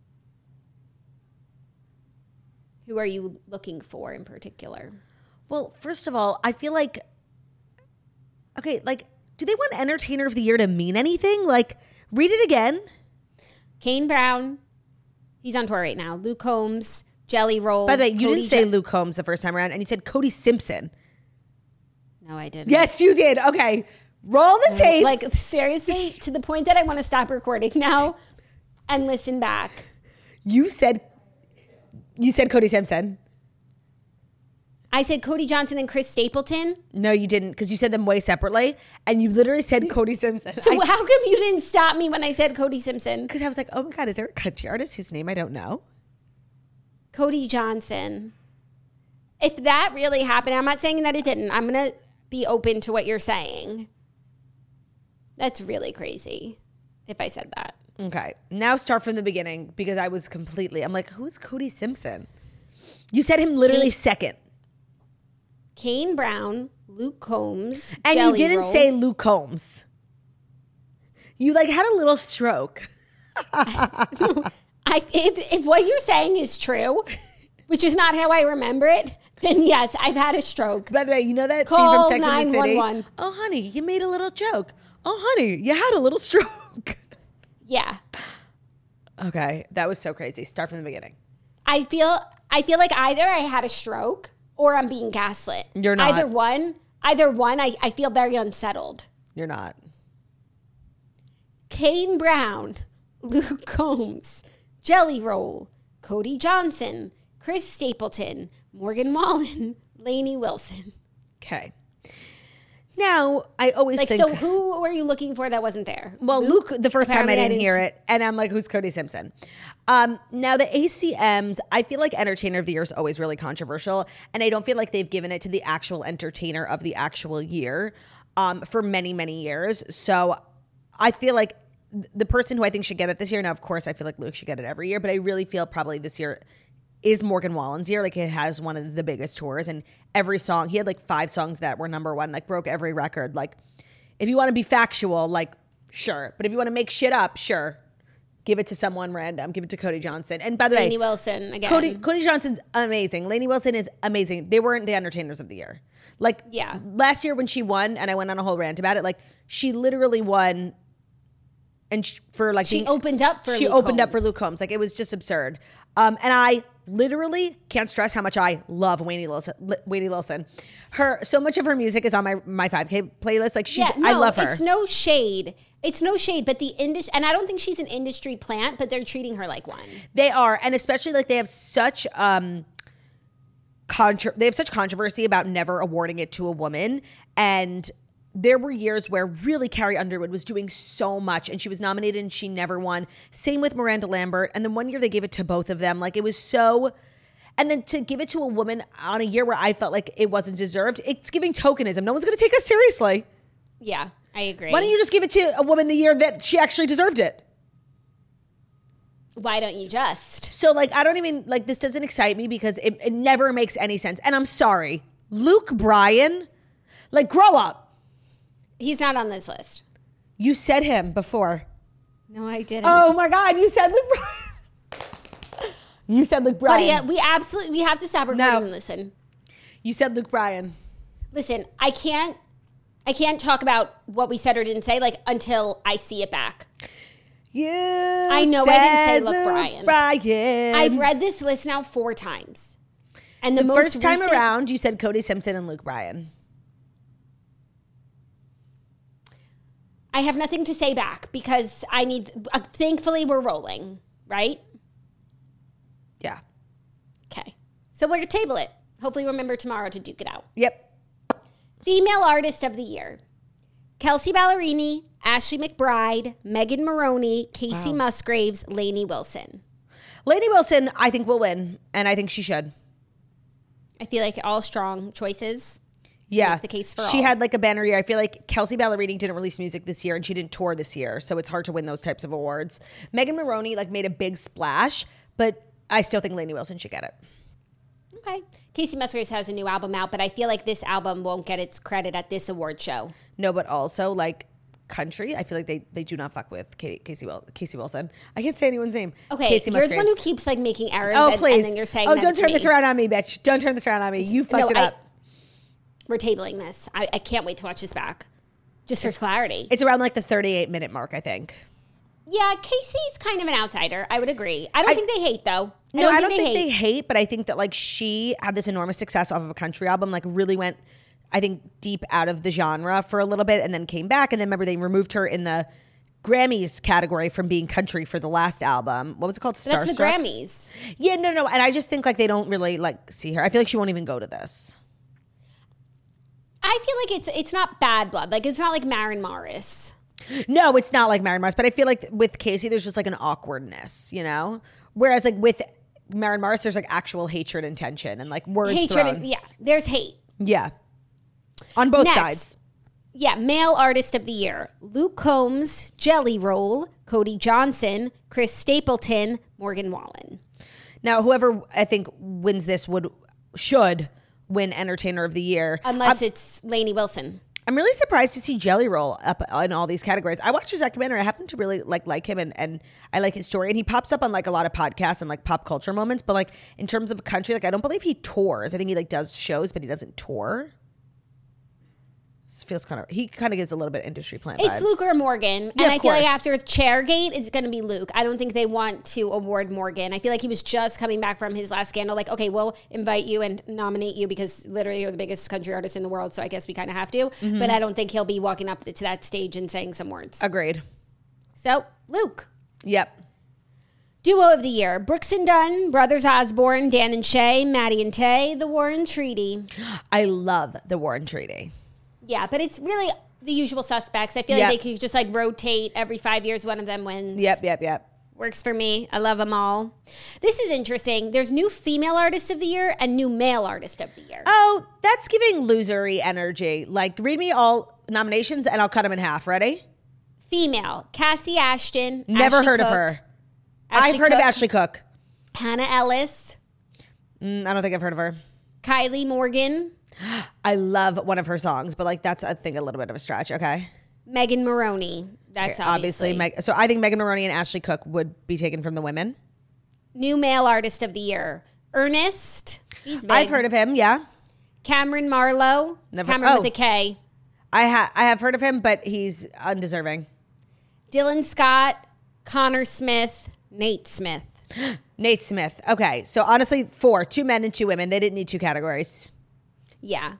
Who are you looking for in particular? Well, first of all, I feel like, okay, like, do they want Entertainer of the Year to mean anything? Like, read it again. Kane Brown, he's on tour right now. Luke Combs, Jelly Roll. By the way, you Cody didn't say Luke Combs the first time around, and you said Cody Simpson. No, I didn't. Yes, you did. Okay. Roll the tape. Like, seriously, to the point that I want to stop recording now and listen back. You said Cody Simpson. I said Cody Johnson and Chris Stapleton. No, you didn't, because you said them way separately, and you literally said Cody Simpson. So how come you didn't stop me when I said Cody Simpson? Because I was like, oh my God, is there a country artist whose name I don't know? Cody Johnson. if that really happened, I'm not saying that it didn't. I'm going to be open to what you're saying. That's really crazy if I said that. Okay. Now start from the beginning because I was I'm like, who's Cody Simpson? You said him literally second. Kane Brown, Luke Combs, and Jelly you didn't Roll. say Luke Combs. You like had a little stroke. If what you're saying is true, which is not how I remember it, then yes, I've had a stroke. By the way, you know that Call scene from Sex and the City? 911. Oh, honey, you made a little joke. Oh, honey, you had a little stroke. Yeah. Okay, that was so crazy. Start from the beginning. I feel like either I had a stroke or I'm being gaslit. You're not. Either one, I feel very unsettled. You're not. Kane Brown, Luke Combs, Jelly Roll, Cody Johnson, Chris Stapleton, Morgan Wallen, Lainey Wilson. Okay. Now, I always think... So who were you looking for that wasn't there? Well, Luke, the first time I Apparently didn't hear it, and I'm like, who's Cody Simpson? Now, the ACMs, I feel like Entertainer of the Year is always really controversial, and I don't feel like they've given it to the actual entertainer of the actual year for many, many years. So I feel like the person who I think should get it this year, now, of course, I feel like Luke should get it every year, but I really feel probably this year is Morgan Wallen's year. Like, it has one of the biggest tours, and every song, he had like 5 songs that were number one, like broke every record. Like, if you want to be factual, like, sure. But if you want to make shit up, sure. Give it to someone random. Give it to Cody Johnson. And by the way, Lainey Wilson again. Cody Johnson's amazing. Lainey Wilson is amazing. They weren't the entertainers of the year. Like, yeah. Last year when she won, and I went on a whole rant about it, like, she literally won. And she opened up for Luke Combs. Like, it was just absurd. And I literally can't stress how much I love Lainey Wilson. So much of her music is on my 5K playlist. Like, I love her. It's no shade. But the industry, and I don't think she's an industry plant, but they're treating her like one. They are, and especially like they have such controversy about never awarding it to a woman. And there were years where really Carrie Underwood was doing so much, and she was nominated and she never won. Same with Miranda Lambert. And then one year they gave it to both of them. Like, it was so... And then to give it to a woman on a year where I felt like it wasn't deserved, it's giving tokenism. No one's going to take us seriously. Yeah, I agree. Why don't you just give it to a woman the year that she actually deserved it? Why don't you just? So, like, I don't even... Like, this doesn't excite me because it never makes any sense. And I'm sorry. Luke Bryan, like, grow up. He's not on this list. You said him before. No, I didn't. Oh my God, you said Luke Bryan. You said Luke Bryan. Claudia, we have to stop recording and listen. You said Luke Bryan. Listen, I can't talk about what we said or didn't say, like, until I see it back. I know I didn't say Luke Bryan. I've read this list now 4 times. And the first time around, you said Cody Simpson and Luke Bryan. I have nothing to say back because thankfully we're rolling, right? Yeah. Okay. So we're going to table it. Hopefully remember tomorrow to duke it out. Yep. Female Artist of the Year. Kelsey Ballerini, Ashley McBryde, Megan Moroney, Casey Musgraves, Lainey Wilson. Lainey Wilson, I think, will win, and I think she should. I feel like all strong choices. Yeah. Make the case for all. She had like a banner year. I feel like Kelsey Ballerini didn't release music this year, and she didn't tour this year, so it's hard to win those types of awards. Megan Moroney like made a big splash, but I still think Lainey Wilson should get it. Okay. Casey Musgraves has a new album out, but I feel like this album won't get its credit at this award show. No, but also like country, I feel like they do not fuck with Casey Wilson. I can't say anyone's name. Okay, Casey you're Musgraves. the one who keeps like making errors. Oh, please. And then you're saying, don't turn this around on me, bitch. Don't turn this around on me. You fucked it up. We're tabling this. I can't wait to watch this back. Just for clarity. It's around like the 38-minute mark, I think. Yeah, Casey's kind of an outsider. I would agree. I don't think they hate, though. I don't think they hate, but I think that like she had this enormous success off of a country album, like really went, I think, deep out of the genre for a little bit and then came back. And then remember, they removed her in the Grammys category from being country for the last album. What was it called? Starstruck? That's the Grammys. Yeah, no. And I just think like they don't really like see her. I feel like she won't even go to this. I feel like it's not bad blood. Like, it's not like Maren Morris. No, it's not like Maren Morris. But I feel like with Casey, there's just like an awkwardness, you know? Whereas like with Maren Morris, there's like actual hatred and tension and like words Hatred, thrown. yeah, there's hate. Yeah. On both Next. sides. Yeah, male artist of the year. Luke Combs, Jelly Roll, Cody Johnson, Chris Stapleton, Morgan Wallen. Now, whoever I think wins this should win Entertainer of the Year. Unless it's Lainey Wilson. I'm really surprised to see Jelly Roll up in all these categories. I watched his documentary. I happen to really like him and I like his story. And he pops up on like a lot of podcasts and like pop culture moments. But like in terms of a country, like I don't believe he tours. I think he like does shows, but he doesn't tour. Feels he kind of gives a little bit industry plant vibes. It's Luke or Morgan. Yeah, And I feel like course. after Chairgate, it's going to be Luke. I don't think they want to award Morgan. I feel like he was just coming back from his last scandal. Like, okay, we'll invite you and nominate you because literally you're the biggest country artist in the world. So I guess we kind of have to. Mm-hmm. But I don't think he'll be walking up to that stage and saying some words. Agreed. So, Luke. Yep. Duo of the year. Brooks and Dunn, Brothers Osborne, Dan and Shay, Maddie and Tay, The Warren Treaty. I love the Warren Treaty. Yeah, but it's really the usual suspects. I feel like they could just like rotate every 5 years, one of them wins. Yep. Works for me. I love them all. This is interesting. There's new female artist of the year and new male artist of the year. Oh, that's giving losery energy. Like, read me all nominations and I'll cut them in half. Ready? Female, Cassie Ashton. Never Ashley heard Cook, of her. Ashley I've heard of Cook, Ashley Cook. Hannah Ellis, I don't think I've heard of her. Kylie Morgan, I love one of her songs, but like that's I think a little bit of a stretch. Okay. Megan Maroney. That's obviously. So I think Megan Maroney and Ashley Cook would be taken from the women. New male artist of the year. Ernest. He's big. I've heard of him. Yeah. Cameron Marlowe. Never- Cameron oh. with a K. I have heard of him, but he's undeserving. Dylan Scott, Connor Smith, Nate Smith. Nate Smith. Okay. So honestly, 2 men and 2 women. They didn't need 2 categories. Yeah.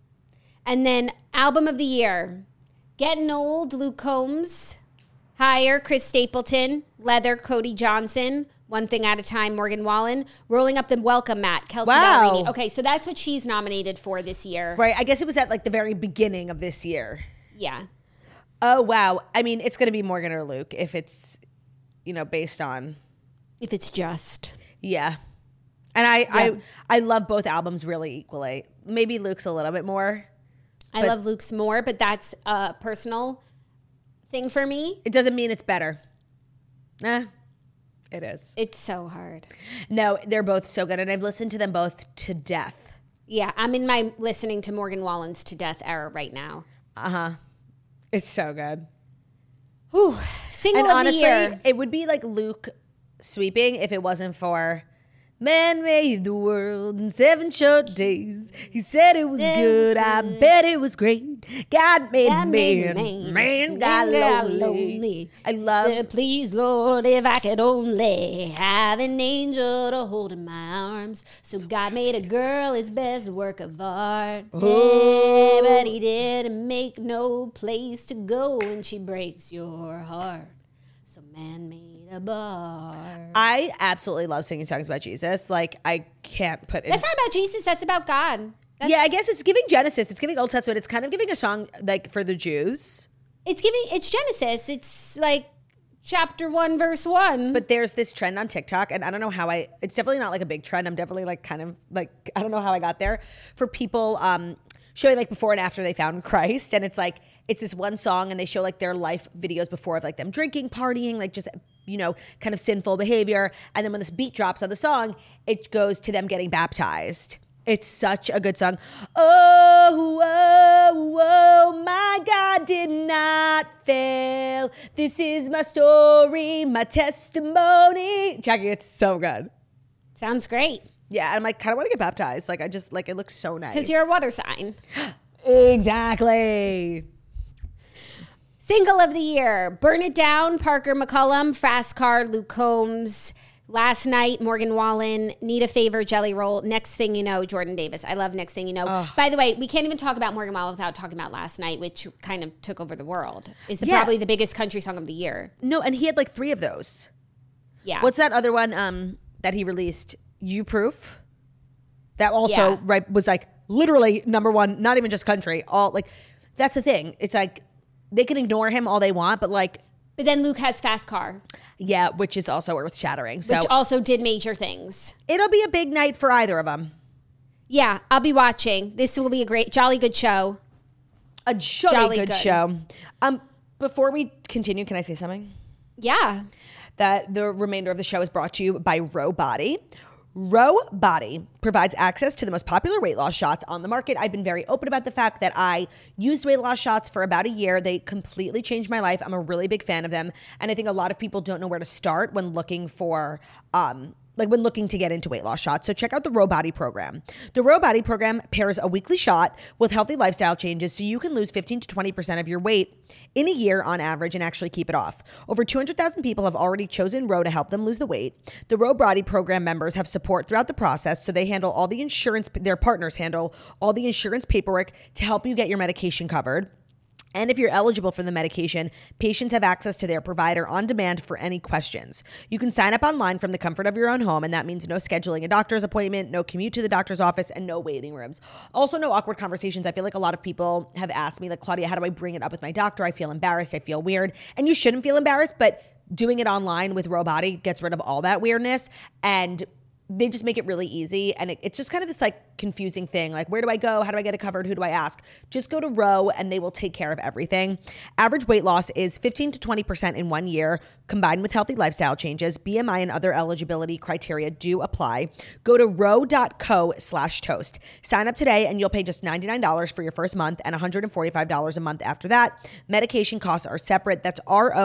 And then album of the year. Getting Old, Luke Combs. Higher, Chris Stapleton. Leather, Cody Johnson. One Thing at a Time, Morgan Wallen. Rolling Up the Welcome Mat, Kelsey Ballerini. Okay, so that's what she's nominated for this year. Right. I guess it was at like the very beginning of this year. Yeah. Oh, wow. I mean, it's going to be Morgan or Luke if it's, based on. If it's just. Yeah. And I love both albums really equally. Maybe Luke's a little bit more. I love Luke's more, but that's a personal thing for me. It doesn't mean it's better. It is. It's so hard. No, they're both so good. And I've listened to them both to death. Yeah, I'm in my listening to Morgan Wallen's To Death era right now. It's so good. Whew. Single And of honestly, the year. it would be like Luke sweeping if it wasn't for man made the world in 7 short days. He said it was good. I bet it was great. God made man. Man got lonely. I love. Said, please, Lord, if I could only have an angel to hold in my arms. So God made a girl his best work of art. Yeah, but he didn't make no place to go when she breaks your heart. So man made a bar. I absolutely love singing songs about Jesus. Like, I can't put it. That's not about Jesus. That's about God. Yeah, I guess it's giving Genesis. It's giving Old Testament. It's kind of giving a song like for the Jews. It's Genesis. It's like chapter 1, verse 1. But there's this trend on TikTok, and I don't know how it's definitely not like a big trend. I'm definitely like kind of like, I don't know how I got there, for people showing like before and after they found Christ. And it's like, it's this one song and they show like their life videos before of like them drinking, partying, like just, kind of sinful behavior. And then when this beat drops on the song, it goes to them getting baptized. It's such a good song. Oh, oh, oh, my God did not fail. This is my story, my testimony. Jackie, it's so good. Sounds great. Yeah, and I'm like, kind of want to get baptized. Like, I just, like, it looks so nice. Because you're a water sign. Exactly. Single of the year. Burn It Down, Parker McCullum, Fast Car, Luke Combs. Last Night, Morgan Wallen, Need a Favor, Jelly Roll. Next Thing You Know, Jordan Davis. I love Next Thing You Know. Oh. By the way, we can't even talk about Morgan Wallen without talking about Last Night, which kind of took over the world. Is probably the biggest country song of the year. No, and he had like 3 of those. Yeah. What's that other one that he released? You Proof? That also was like literally number 1, not even just country. All like, that's the thing. It's like they can ignore him all they want, but like But then Luke has fast car, Yeah, which is also earth shattering. So which also did major things. it'll be a big night for either of them. Yeah, I'll be watching. This will be a great, jolly good show. A jolly good show. Before we continue, can I say something? Yeah. That the remainder of the show is brought to you by Row Body. Row Body provides access to the most popular weight loss shots on the market. I've been very open about the fact that I used weight loss shots for about a year. They completely changed my life. I'm a really big fan of them. And I think a lot of people don't know where to start when looking for when looking to get into weight loss shots. So check out the Row Body program. The Row Body program pairs a weekly shot with healthy lifestyle changes so you can lose 15 to 20% of your weight in a year on average and actually keep it off. Over 200,000 people have already chosen Row to help them lose the weight. The Row Body program members have support throughout the process, so they handle all the insurance, their partners handle all the insurance paperwork to help you get your medication covered. And if you're eligible for the medication, patients have access to their provider on demand for any questions. You can sign up online from the comfort of your own home, and that means no scheduling a doctor's appointment, no commute to the doctor's office, and no waiting rooms. Also, no awkward conversations. I feel like a lot of people have asked me, like, Claudia, how do I bring it up with my doctor? I feel embarrassed. I feel weird. And you shouldn't feel embarrassed, but doing it online with Row Body gets rid of all that weirdness, and they just make it really easy. And it's just kind of this like confusing thing. Like, where do I go? How do I get it covered? Who do I ask? Just go to Row and they will take care of everything. Average weight loss is 15 to 20% in 1 year, combined with healthy lifestyle changes. BMI and other eligibility criteria do apply. Go to row.co/toast. Sign up today and you'll pay just $99 for your first month and $145 a month after that. Medication costs are separate. That's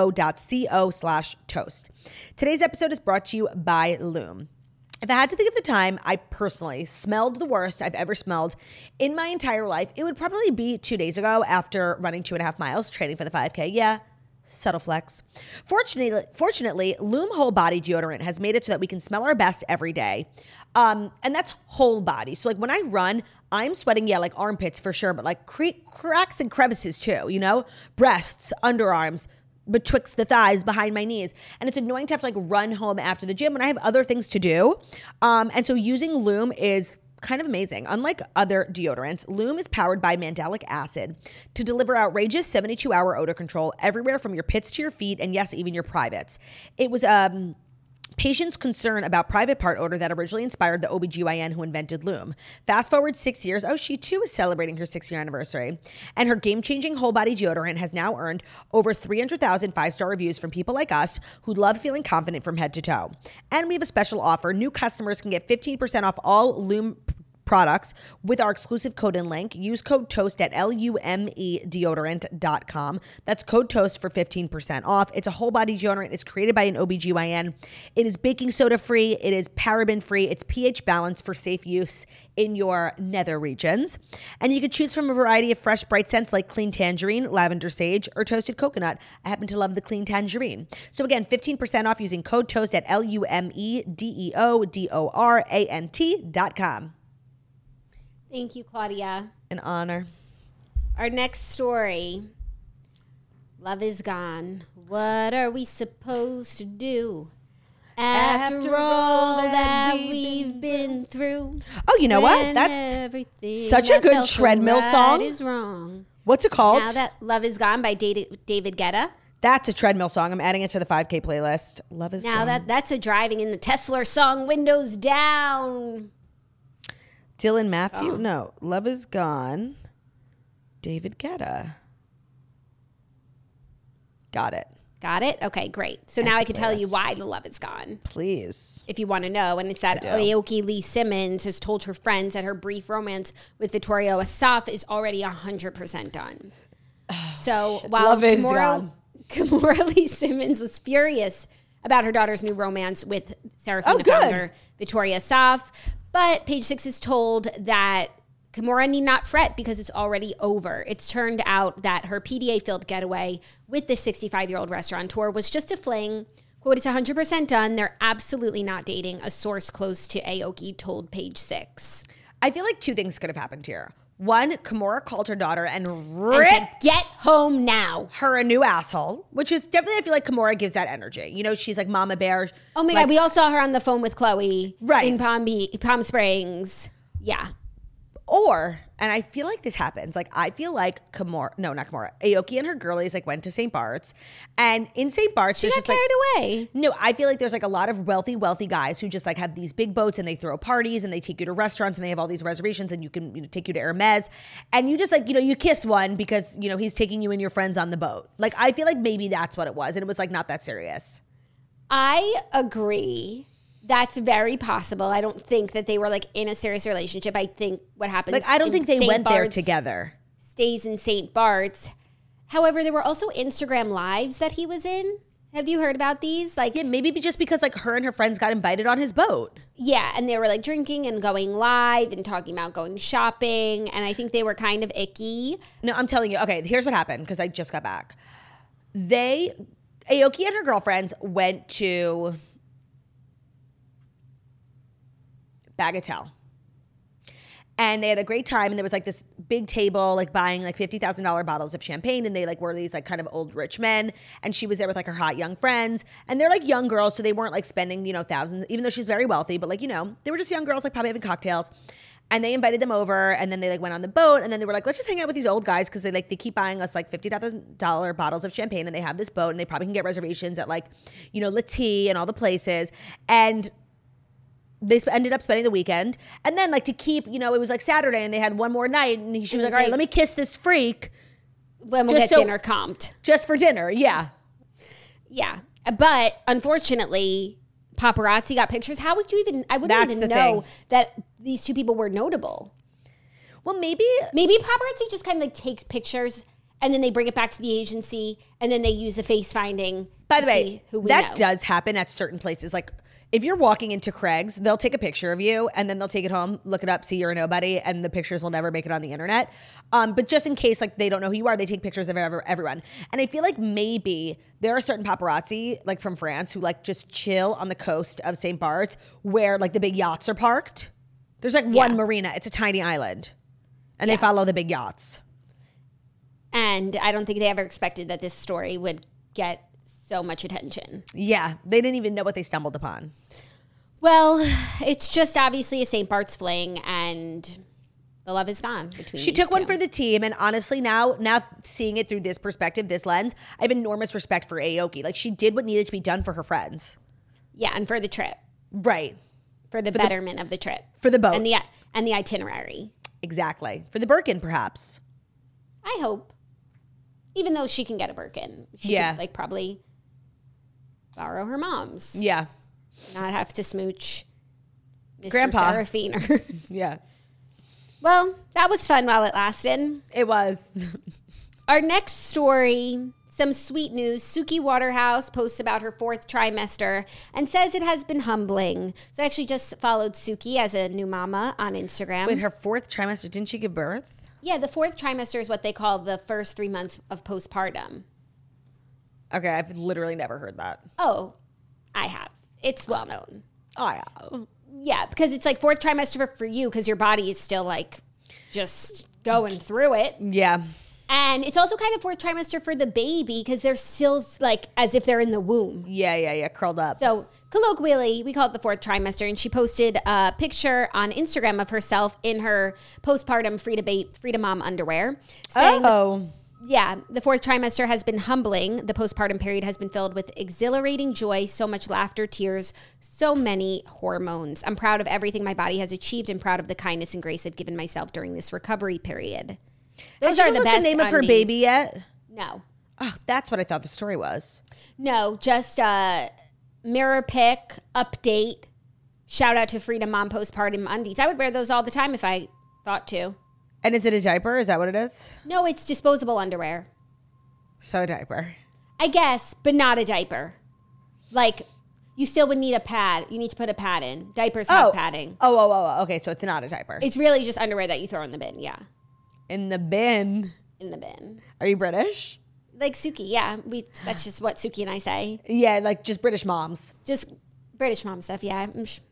ro.co/toast. Today's episode is brought to you by Lume. If I had to think of the time I personally smelled the worst I've ever smelled in my entire life, it would probably be 2 days ago after running 2.5 miles, training for the 5K. Yeah, subtle flex. Fortunately, Lume Whole Body Deodorant has made it so that we can smell our best every day. And that's whole body. So like when I run, I'm sweating, like armpits for sure, but like cracks and crevices too, breasts, underarms, betwixt the thighs, behind my knees. And it's annoying to have to like run home after the gym when I have other things to do. And so using Lume is kind of amazing. Unlike other deodorants, Lume is powered by mandelic acid to deliver outrageous 72-hour odor control everywhere from your pits to your feet and yes, even your privates. It was patients' concern about private part odor that originally inspired the OBGYN who invented Lume. Fast forward 6 years, she too is celebrating her 6-year anniversary, and her game-changing whole body deodorant has now earned over 300,000 5-star reviews from people like us who love feeling confident from head to toe. And we have a special offer. New customers can get 15% off all Lume products with our exclusive code and link. Use code TOAST at lumedeodorant.com. That's code TOAST for 15% off. It's a whole body deodorant. It's created by an OBGYN. It is baking soda free. It is paraben free. It's pH balanced for safe use in your nether regions. And you can choose from a variety of fresh, bright scents like clean tangerine, lavender sage, or toasted coconut. I happen to love the clean tangerine. So again, 15% off using code TOAST at lumedeodorant.com. Thank you, Claudia. An honor. Our next story, Love is Gone. What are we supposed to do after all that we've been through? Oh, you know what? That's such a good treadmill song. Is wrong. What's it called? Now That Love is Gone by David Guetta. That's a treadmill song. I'm adding it to the 5K playlist. Love is Gone. Now that's a driving in the Tesla song, windows down. Dylan Matthew? No. Love is Gone. David Guetta. Got it. Got it? Okay, great. So now I can tell you why the love is gone. Please. If you want to know. And it's that Aoki Lee Simmons has told her friends that her brief romance with Victoria Asaf is already 100% done. So while Kimora Lee Simmons was furious about her daughter's new romance with Serafina founder Victoria Asaf, but Page Six is told that Kimora need not fret because it's already over. It's turned out that her PDA-filled getaway with the 65-year-old restaurateur was just a fling. Quote, it's 100% done. They're absolutely not dating, a source close to Aoki told Page Six. I feel like two things could have happened here. One, Kimora called her daughter and ripped get home now. Her a new asshole, which is definitely, I feel like Kimora gives that energy. You know, she's like Mama Bear. Oh my God, we all saw her on the phone with Chloe in Palm Springs. Yeah. Or Or, and I feel like this happens. Like, I feel like Aoki and her girlies like went to St. Bart's, and in St. Bart's, She got carried away. No, I feel like there's like a lot of wealthy guys who just like have these big boats and they throw parties and they take you to restaurants and they have all these reservations and you can take you to Hermes, and you just like, you kiss one because, he's taking you and your friends on the boat. Like, I feel like maybe that's what it was. And it was like not that serious. I agree. That's very possible. I don't think that they were like in a serious relationship. I think what happened. Like, I don't think they went there together. Stays in St. Bart's. However, there were also Instagram lives that he was in. Have you heard about these? Like, yeah, maybe just because like her and her friends got invited on his boat. Yeah, and they were like drinking and going live and talking about going shopping, and I think they were kind of icky. No, I'm telling you. Okay, here's what happened because I just got back. Aoki and her girlfriends went to Bagatelle. And they had a great time, and there was like this big table, like buying like $50,000 bottles of champagne, and they like were these like kind of old rich men, and she was there with like her hot young friends, and they're like young girls, so they weren't like spending thousands, even though she's very wealthy, but like they were just young girls like probably having cocktails, and they invited them over, and then they like went on the boat, and then they were like, let's just hang out with these old guys because they keep buying us like $50,000 bottles of champagne, and they have this boat, and they probably can get reservations at like Le Tea and all the places, and they ended up spending the weekend. And then like to keep, it was like Saturday and they had one more night and she was like, all right, let me kiss this freak. When we'll get dinner comped. Just for dinner, yeah. Yeah. But unfortunately, paparazzi got pictures. How would you even, I wouldn't even know that these two people were notable. Well, maybe paparazzi just kind of like takes pictures and then they bring it back to the agency and then they use the face finding. By the way, that does happen at certain places. Like, if you're walking into Craig's, they'll take a picture of you and then they'll take it home, look it up, see you're a nobody, and the pictures will never make it on the internet. But just in case like they don't know who you are, they take pictures of everyone. And I feel like maybe there are certain paparazzi like from France who like just chill on the coast of St. Bart's where like the big yachts are parked. There's like one marina. It's a tiny island. And they follow the big yachts. And I don't think they ever expected that this story would get so much attention. Yeah, they didn't even know what they stumbled upon. Well, it's just obviously a St. Bart's fling, and the love is gone between She took one for the team, and honestly, now seeing it through this perspective, this lens, I have enormous respect for Aoki. Like, she did what needed to be done for her friends. Yeah, and for the trip. Right. For the betterment of the trip. For the boat. And the itinerary. Exactly. For the Birkin, perhaps. I hope. Even though she can get a Birkin. She could, like, probably borrow her mom's. Yeah. Not have to smooch Mr. Grandpa. Serafiner. Yeah. Well, that was fun while it lasted. It was. Our next story, some sweet news. Suki Waterhouse posts about her 4th trimester and says it has been humbling. So I actually just followed Suki as a new mama on Instagram. Wait, her 4th trimester, didn't she give birth? Yeah, the 4th trimester is what they call the first 3 months of postpartum. Okay, I've literally never heard that. Oh, I have. It's well known. Oh, yeah. Yeah, because it's like 4th trimester for you because your body is still like just going through it. Yeah. And it's also kind of 4th trimester for the baby because they're still like as if they're in the womb. Yeah, curled up. So colloquially, we call it the 4th trimester. And she posted a picture on Instagram of herself in her postpartum Frida Mom underwear. Saying yeah, the 4th trimester has been humbling. The postpartum period has been filled with exhilarating joy, so much laughter, tears, so many hormones. I'm proud of everything my body has achieved and proud of the kindness and grace I've given myself during this recovery period. Those are the best. The name of her baby yet? No. Oh, that's what I thought the story was. No, just a mirror pic, update, shout out to Frida Mom postpartum undies. I would wear those all the time if I thought to. And is it a diaper? Is that what it is? No, it's disposable underwear. So a diaper. I guess, but not a diaper. Like, you still would need a pad. You need to put a pad in. Diapers have padding. Oh. Okay, so it's not a diaper. It's really just underwear that you throw in the bin, yeah. In the bin? In the bin. Are you British? Like Suki, yeah. That's just what Suki and I say. Yeah, like just British moms. Just British mom stuff, yeah.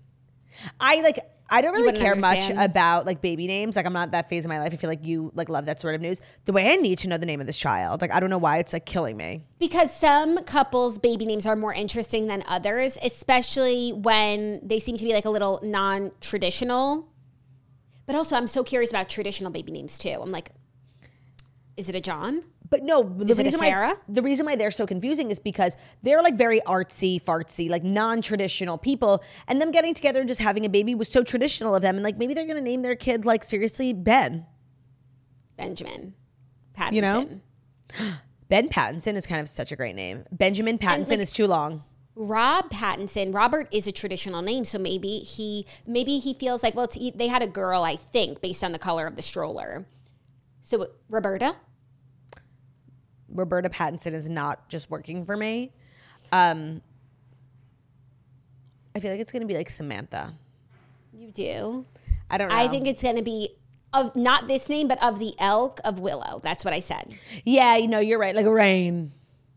I don't really care much about like baby names. Like I'm not that phase of my life. I feel like you like love that sort of news. The way I need to know the name of this child. Like I don't know why it's like killing me. Because some couples' baby names are more interesting than others, especially when they seem to be like a little non-traditional. But also, I'm so curious about traditional baby names too. I'm like, is it a John? But no, the Is it a reason Sarah? the reason why they're so confusing is because they're like very artsy, fartsy, like non-traditional people, and them getting together and just having a baby was so traditional of them. And like maybe they're gonna name their kid like seriously Benjamin Pattinson. You know, Ben Pattinson is kind of such a great name. Benjamin Pattinson like, is too long. Rob Pattinson. Robert is a traditional name, so maybe he feels like, well, they had a girl, I think, based on the color of the stroller. So Roberta Pattinson is not just working for me. I feel like it's going to be like Samantha. You do? I don't know. I think it's going to be of not this name, but of the elk of Willow. That's what I said. Yeah, you know, you're right. Like Rain.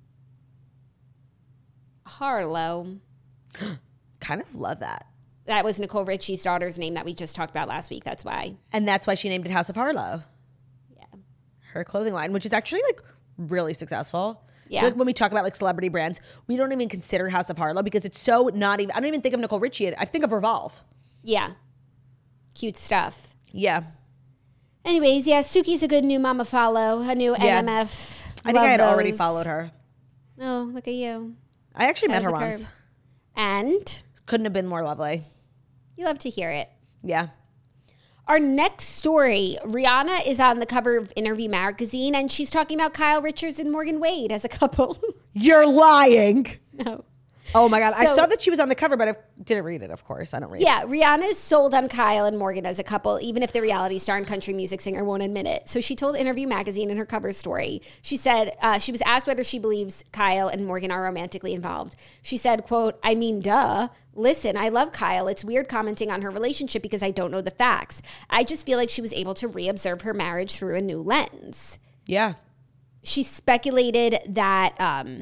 Harlow. Kind of love that. That was Nicole Richie's daughter's name that we just talked about last week. That's why. And that's why she named it House of Harlow. Yeah. Her clothing line, which is actually like really successful. Yeah. I feel like when we talk about like celebrity brands, we don't even consider House of Harlow because it's so not even, I don't even think of Nicole Richie. I think of Revolve. Yeah. Cute stuff. Yeah. Anyways, yeah, Suki's a good new mama follow, a new Yeah. NMF. I think I had already those. followed her. Oh, look at you. I actually met Ahead her of the once. curve. And Couldn't have been more lovely. you love to hear it. Yeah. Our next story, Rihanna is on the cover of Interview magazine, and she's talking about Kyle Richards and Morgan Wade as a couple. You're lying. No. Oh my God. I So- saw that she was on the cover, but I didn't read it, of course. I don't read it. Yeah, Rihanna is sold on Kyle and Morgan as a couple, even if the reality star and country music singer won't admit it. So she told Interview magazine in her cover story, she said, she was asked whether she believes Kyle and Morgan are romantically involved. She said, quote, I mean, duh. Listen, I love Kyle. It's weird commenting on her relationship because I don't know the facts. I just feel like she was able to reobserve her marriage through a new lens. Yeah. She speculated that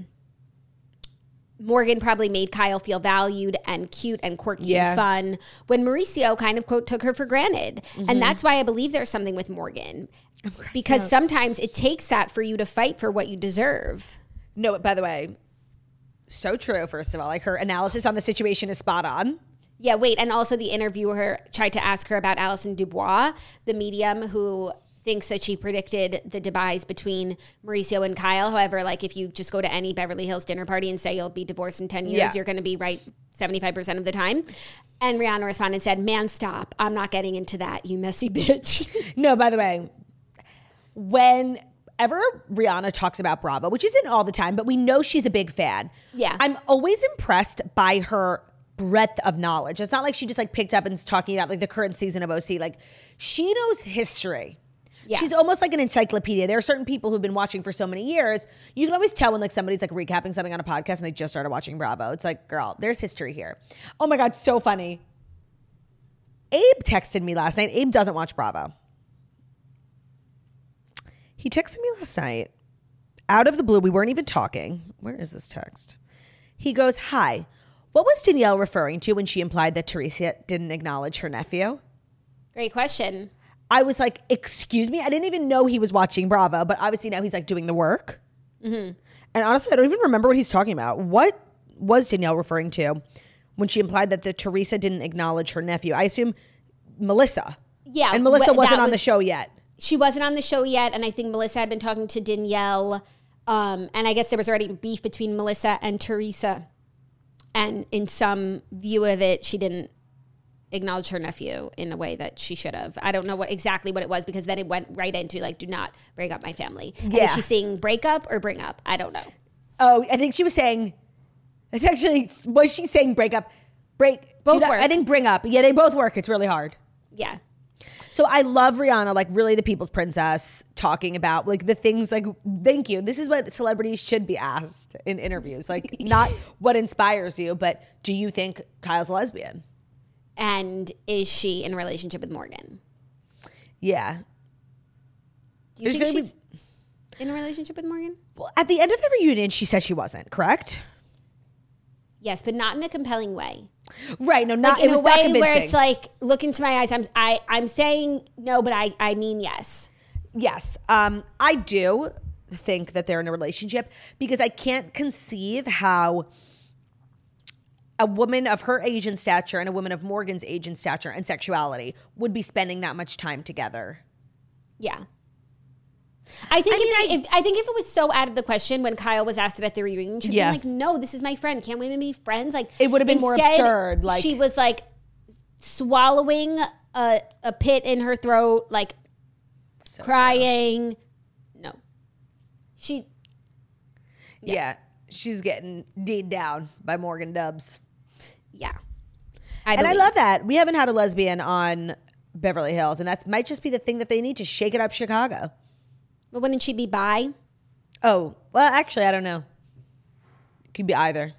Morgan probably made Kyle feel valued and cute and quirky and fun when Mauricio kind of, quote, took her for granted. And that's why I believe there's something with Morgan. Because sometimes it takes that for you to fight for what you deserve. No, by the way, so true, first of all. Like her analysis on the situation is spot on. Yeah, wait. And also the interviewer tried to ask her about Alison Dubois, the medium who thinks that she predicted the demise between Mauricio and Kyle. However, like if you just go to any Beverly Hills dinner party and say you'll be divorced in 10 years, you're going to be right 75% of the time. And Rihanna responded and said, man, stop. I'm not getting into that, you messy bitch. No, by the way, whenever Rihanna talks about Bravo, which isn't all the time, but we know she's a big fan. Yeah. I'm always impressed by her breadth of knowledge. It's not like she just like picked up and is talking about like the current season of OC. Like she knows history. Yeah. She's almost like an encyclopedia. There are certain people who've been watching for so many years. You can always tell when like somebody's like recapping something on a podcast and they just started watching Bravo. It's like, girl, there's history here. Oh my God, so funny. Abe texted me last night. Abe doesn't watch Bravo. He texted me last night out of the blue. We weren't even talking. Where is this text? He goes, hi. What was Danielle referring to when she implied that Teresa didn't acknowledge her nephew? Great question. I was like, excuse me? I didn't even know he was watching Bravo, but obviously now he's like doing the work. Mm-hmm. And honestly, I don't even remember what he's talking about. What was Danielle referring to when she implied that Teresa didn't acknowledge her nephew? I assume Melissa. Yeah. And Melissa wasn't on the show yet. She wasn't on the show yet. And I think Melissa had been talking to Danielle. And I guess there was already beef between Melissa and Teresa. And in some view of it, she didn't acknowledge her nephew in a way that she should have. I don't know exactly what it was because then it went right into like, do not break up my family. And is she saying break up or bring up? I don't know. Oh, I think she was saying, it's actually, was she saying break up? Both work. I think bring up. Yeah, they both work. It's really hard. Yeah. So I love Rihanna, like really the people's princess, talking about like the things like, thank you. This is what celebrities should be asked in interviews. Like not what inspires you, but do you think Kyle's a lesbian? And is she in a relationship with Morgan? Yeah. Do you think she's in a relationship with Morgan? Well, at the end of the reunion, she said she wasn't, correct? Yes, but not in a compelling way. Right. No, not like in it was a way not convincing. where it's like, look into my eyes. I'm saying no, but I mean yes. Yes. I do think that they're in a relationship because I can't conceive how a woman of her age and stature and a woman of Morgan's age and stature and sexuality would be spending that much time together. Yeah. I think if it was so out of the question when Kyle was asked it at the reunion, she'd be like, no, this is my friend. Can't women be friends? Like, it would have been more absurd. Like, she was like swallowing a pit in her throat, like so crying. No. Yeah. She's getting deed down by Morgan Dubs. Yeah. I love that. We haven't had a lesbian on Beverly Hills, and that might just be the thing that they need to shake it up Chicago. But wouldn't she be bi? Oh, well, actually, I don't know. It could be either.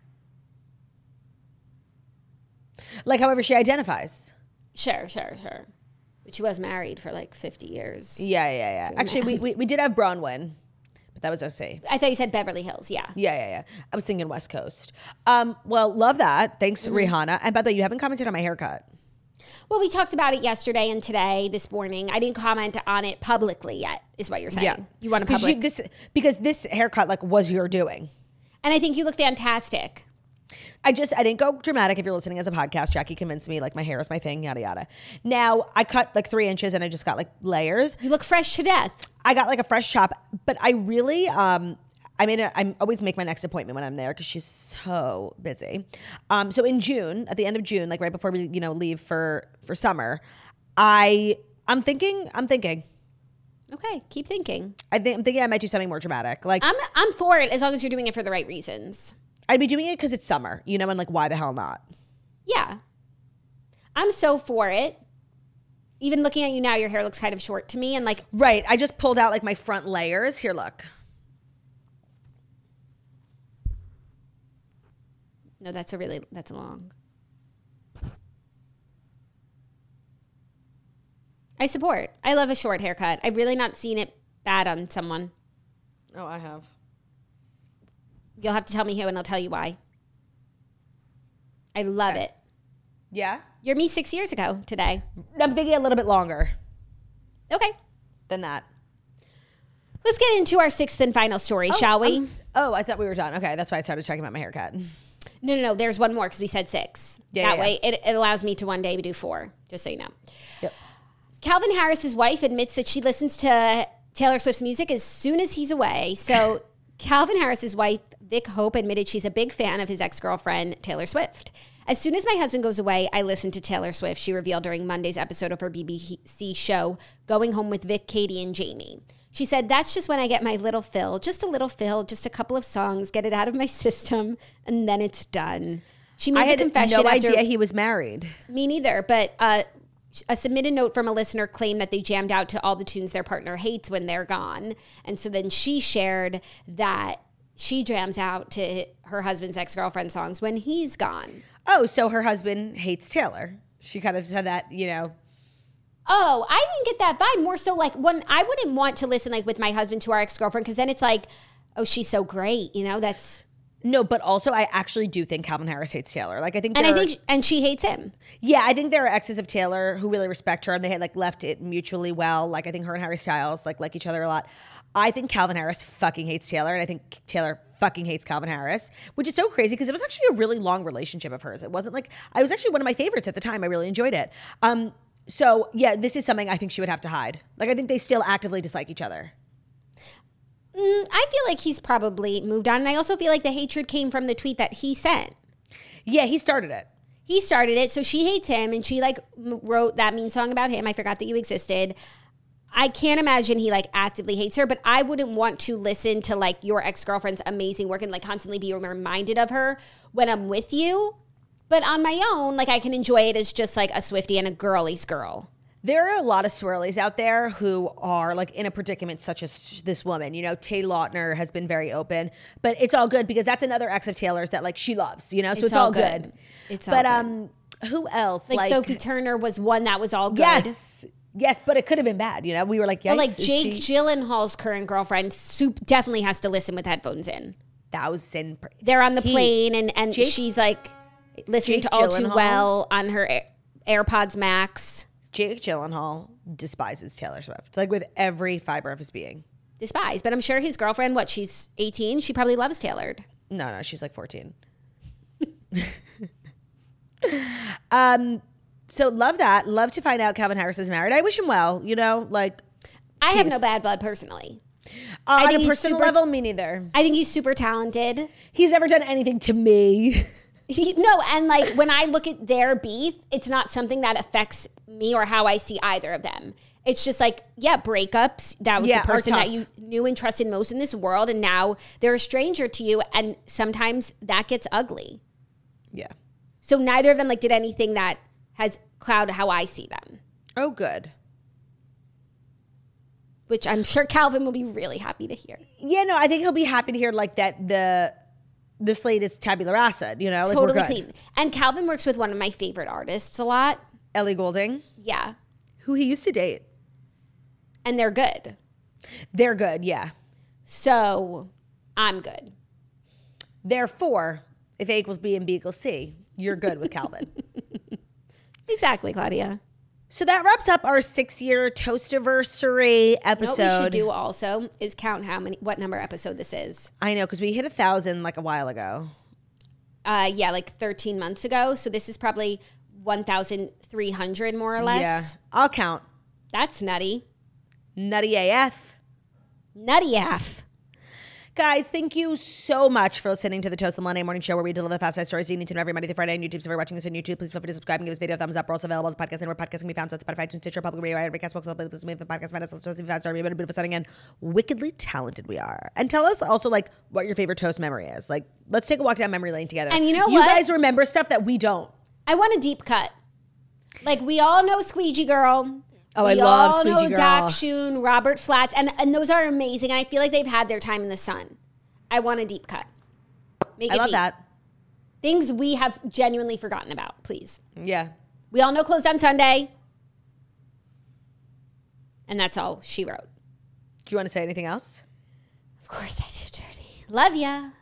Like, however she identifies. Sure. But she was married for like 50 years. Yeah. Actually, we did have Bronwyn. But that was OC. I thought you said Beverly Hills. Yeah. Yeah. I was thinking West Coast. Well, love that. Thanks, Rihanna. And by the way, you haven't commented on my haircut. Well, we talked about it yesterday and today, this morning. I didn't comment on it publicly yet, is what you're saying. Yeah. You want to public? Because this haircut like was your doing. And I think you look fantastic. I didn't go dramatic. If you're listening as a podcast, Jackie convinced me like my hair is my thing, yada, yada. Now I cut like 3 inches and I just got like layers. You look fresh to death. I got like a fresh chop, but I really, I always make my next appointment when I'm there because she's so busy. So in June, at the end of June, like right before we, leave for summer, I'm thinking. Okay, keep thinking. I'm thinking I might do something more dramatic. Like I'm for it as long as you're doing it for the right reasons. I'd be doing it because it's summer, and like, why the hell not? Yeah. I'm so for it. Even looking at you now, your hair looks kind of short to me. And like, right. I just pulled out like my front layers. Here, look. No, that's long. I support. I love a short haircut. I've really not seen it bad on someone. Oh, I have. You'll have to tell me who, and I'll tell you why. I love it. Yeah? You're me 6 years ago today. I'm thinking a little bit longer. Okay. Than that. Let's get into our sixth and final story, shall we? I thought we were done. Okay, that's why I started talking about my haircut. No. There's one more because we said 6. That way it allows me to one day do 4, just so you know. Yep. Calvin Harris's wife admits that she listens to Taylor Swift's music as soon as he's away. So Calvin Harris's wife, Vic Hope, admitted she's a big fan of his ex-girlfriend, Taylor Swift. As soon as my husband goes away, I listen to Taylor Swift, she revealed during Monday's episode of her BBC show, Going Home with Vic, Katie, and Jamie. She said, that's just when I get my little fill, just a couple of songs, get it out of my system, and then it's done. She made the confession. I had no idea he was married. Me neither, but a submitted note from a listener claimed that they jammed out to all the tunes their partner hates when they're gone. And so then she shared that she jams out to her husband's ex-girlfriend songs when he's gone. Oh, so her husband hates Taylor. She kind of said that, Oh, I didn't get that vibe. More so like when I wouldn't want to listen like with my husband to our ex-girlfriend because then it's like, oh, she's so great. That's... No, but also I actually do think Calvin Harris hates Taylor. Like I think, and she hates him. Yeah, I think there are exes of Taylor who really respect her, and they had like left it mutually well. Like I think her and Harry Styles like each other a lot. I think Calvin Harris fucking hates Taylor, and I think Taylor fucking hates Calvin Harris, which is so crazy because it was actually a really long relationship of hers. It wasn't like I was actually one of my favorites at the time. I really enjoyed it. So yeah, this is something I think she would have to hide. Like I think they still actively dislike each other. I feel like he's probably moved on. And I also feel like the hatred came from the tweet that he sent. Yeah, he started it. He started it. So she hates him. And she like wrote that mean song about him. I forgot that you existed. I can't imagine he like actively hates her. But I wouldn't want to listen to like your ex-girlfriend's amazing work and like constantly be reminded of her when I'm with you. But on my own, like I can enjoy it as just like a Swiftie and a girly's girl. There are a lot of swirlies out there who are like in a predicament such as this woman. Tay Lautner has been very open, but it's all good because that's another ex of Taylor's that like she loves, so it's all good. It's all good. Who else? Like Sophie Turner was one that was all good. Yes, but it could have been bad. We were like, yikes. But like Jake Gyllenhaal's current girlfriend definitely has to listen with headphones in. They're on the plane and she's like listening to All Too Well on her AirPods Max. Jake Gyllenhaal despises Taylor Swift, like with every fiber of his being. Despise, but I'm sure his girlfriend, she's 18? She probably loves Taylor. No, she's like 14. So love that. Love to find out Calvin Harris is married. I wish him well, you know, like. I have no bad blood personally. On a personal level, me neither. I think he's super talented. He's never done anything to me. No, and like when I look at their beef, it's not something that affects me or how I see either of them. It's just like, yeah, breakups. That was the person that you knew and trusted most in this world, and now they're a stranger to you, and sometimes that gets ugly. Yeah. So neither of them like did anything that has clouded how I see them. Oh, good. Which I'm sure Calvin will be really happy to hear. Yeah, no, I think he'll be happy to hear like that the slate is tabula rasa, you know? Like, totally clean. And Calvin works with one of my favorite artists a lot. Ellie Goulding. Yeah. Who he used to date. And they're good. They're good, yeah. So I'm good. Therefore, if A equals B and B equals C, you're good with Calvin. Exactly, Claudia. So that wraps up our 6-year Toastiversary episode. What we should do also is count what number episode this is. I know, because we hit 1,000 like a while ago. Yeah, like 13 months ago. So this is probably 1,300 more or less. Yeah, I'll count. That's nutty. Nutty AF. Nutty AF. Guys, thank you so much for listening to the Toast the Monday Morning Show, where we deliver the fast 5 stories you need to know every Monday through Friday on YouTube. So if you're watching us on YouTube, please feel free to subscribe and give this video a thumbs up. We're also available as a podcast and where podcasts can be found. So it's Spotify, iTunes, Stitcher, Public Radio, Every Cast, Book Club, Listen to the podcast, find us on Toast the Fast Story. We have a beautiful setting and wickedly talented we are. And tell us also like what your favorite Toast memory is. Like, let's take a walk down memory lane together. And you know what? You guys remember stuff that we don't. I want a deep cut. Like we all know Squeegee Girl. Oh, I love Squeegee Girl. We all know Dakshoon, Robert Flats, and those are amazing. And I feel like they've had their time in the sun. I want a deep cut. Make it deep. I love that. Things we have genuinely forgotten about, please. Yeah. We all know Closed on Sunday. And that's all she wrote. Do you want to say anything else? Of course I do, Dirty. Love ya.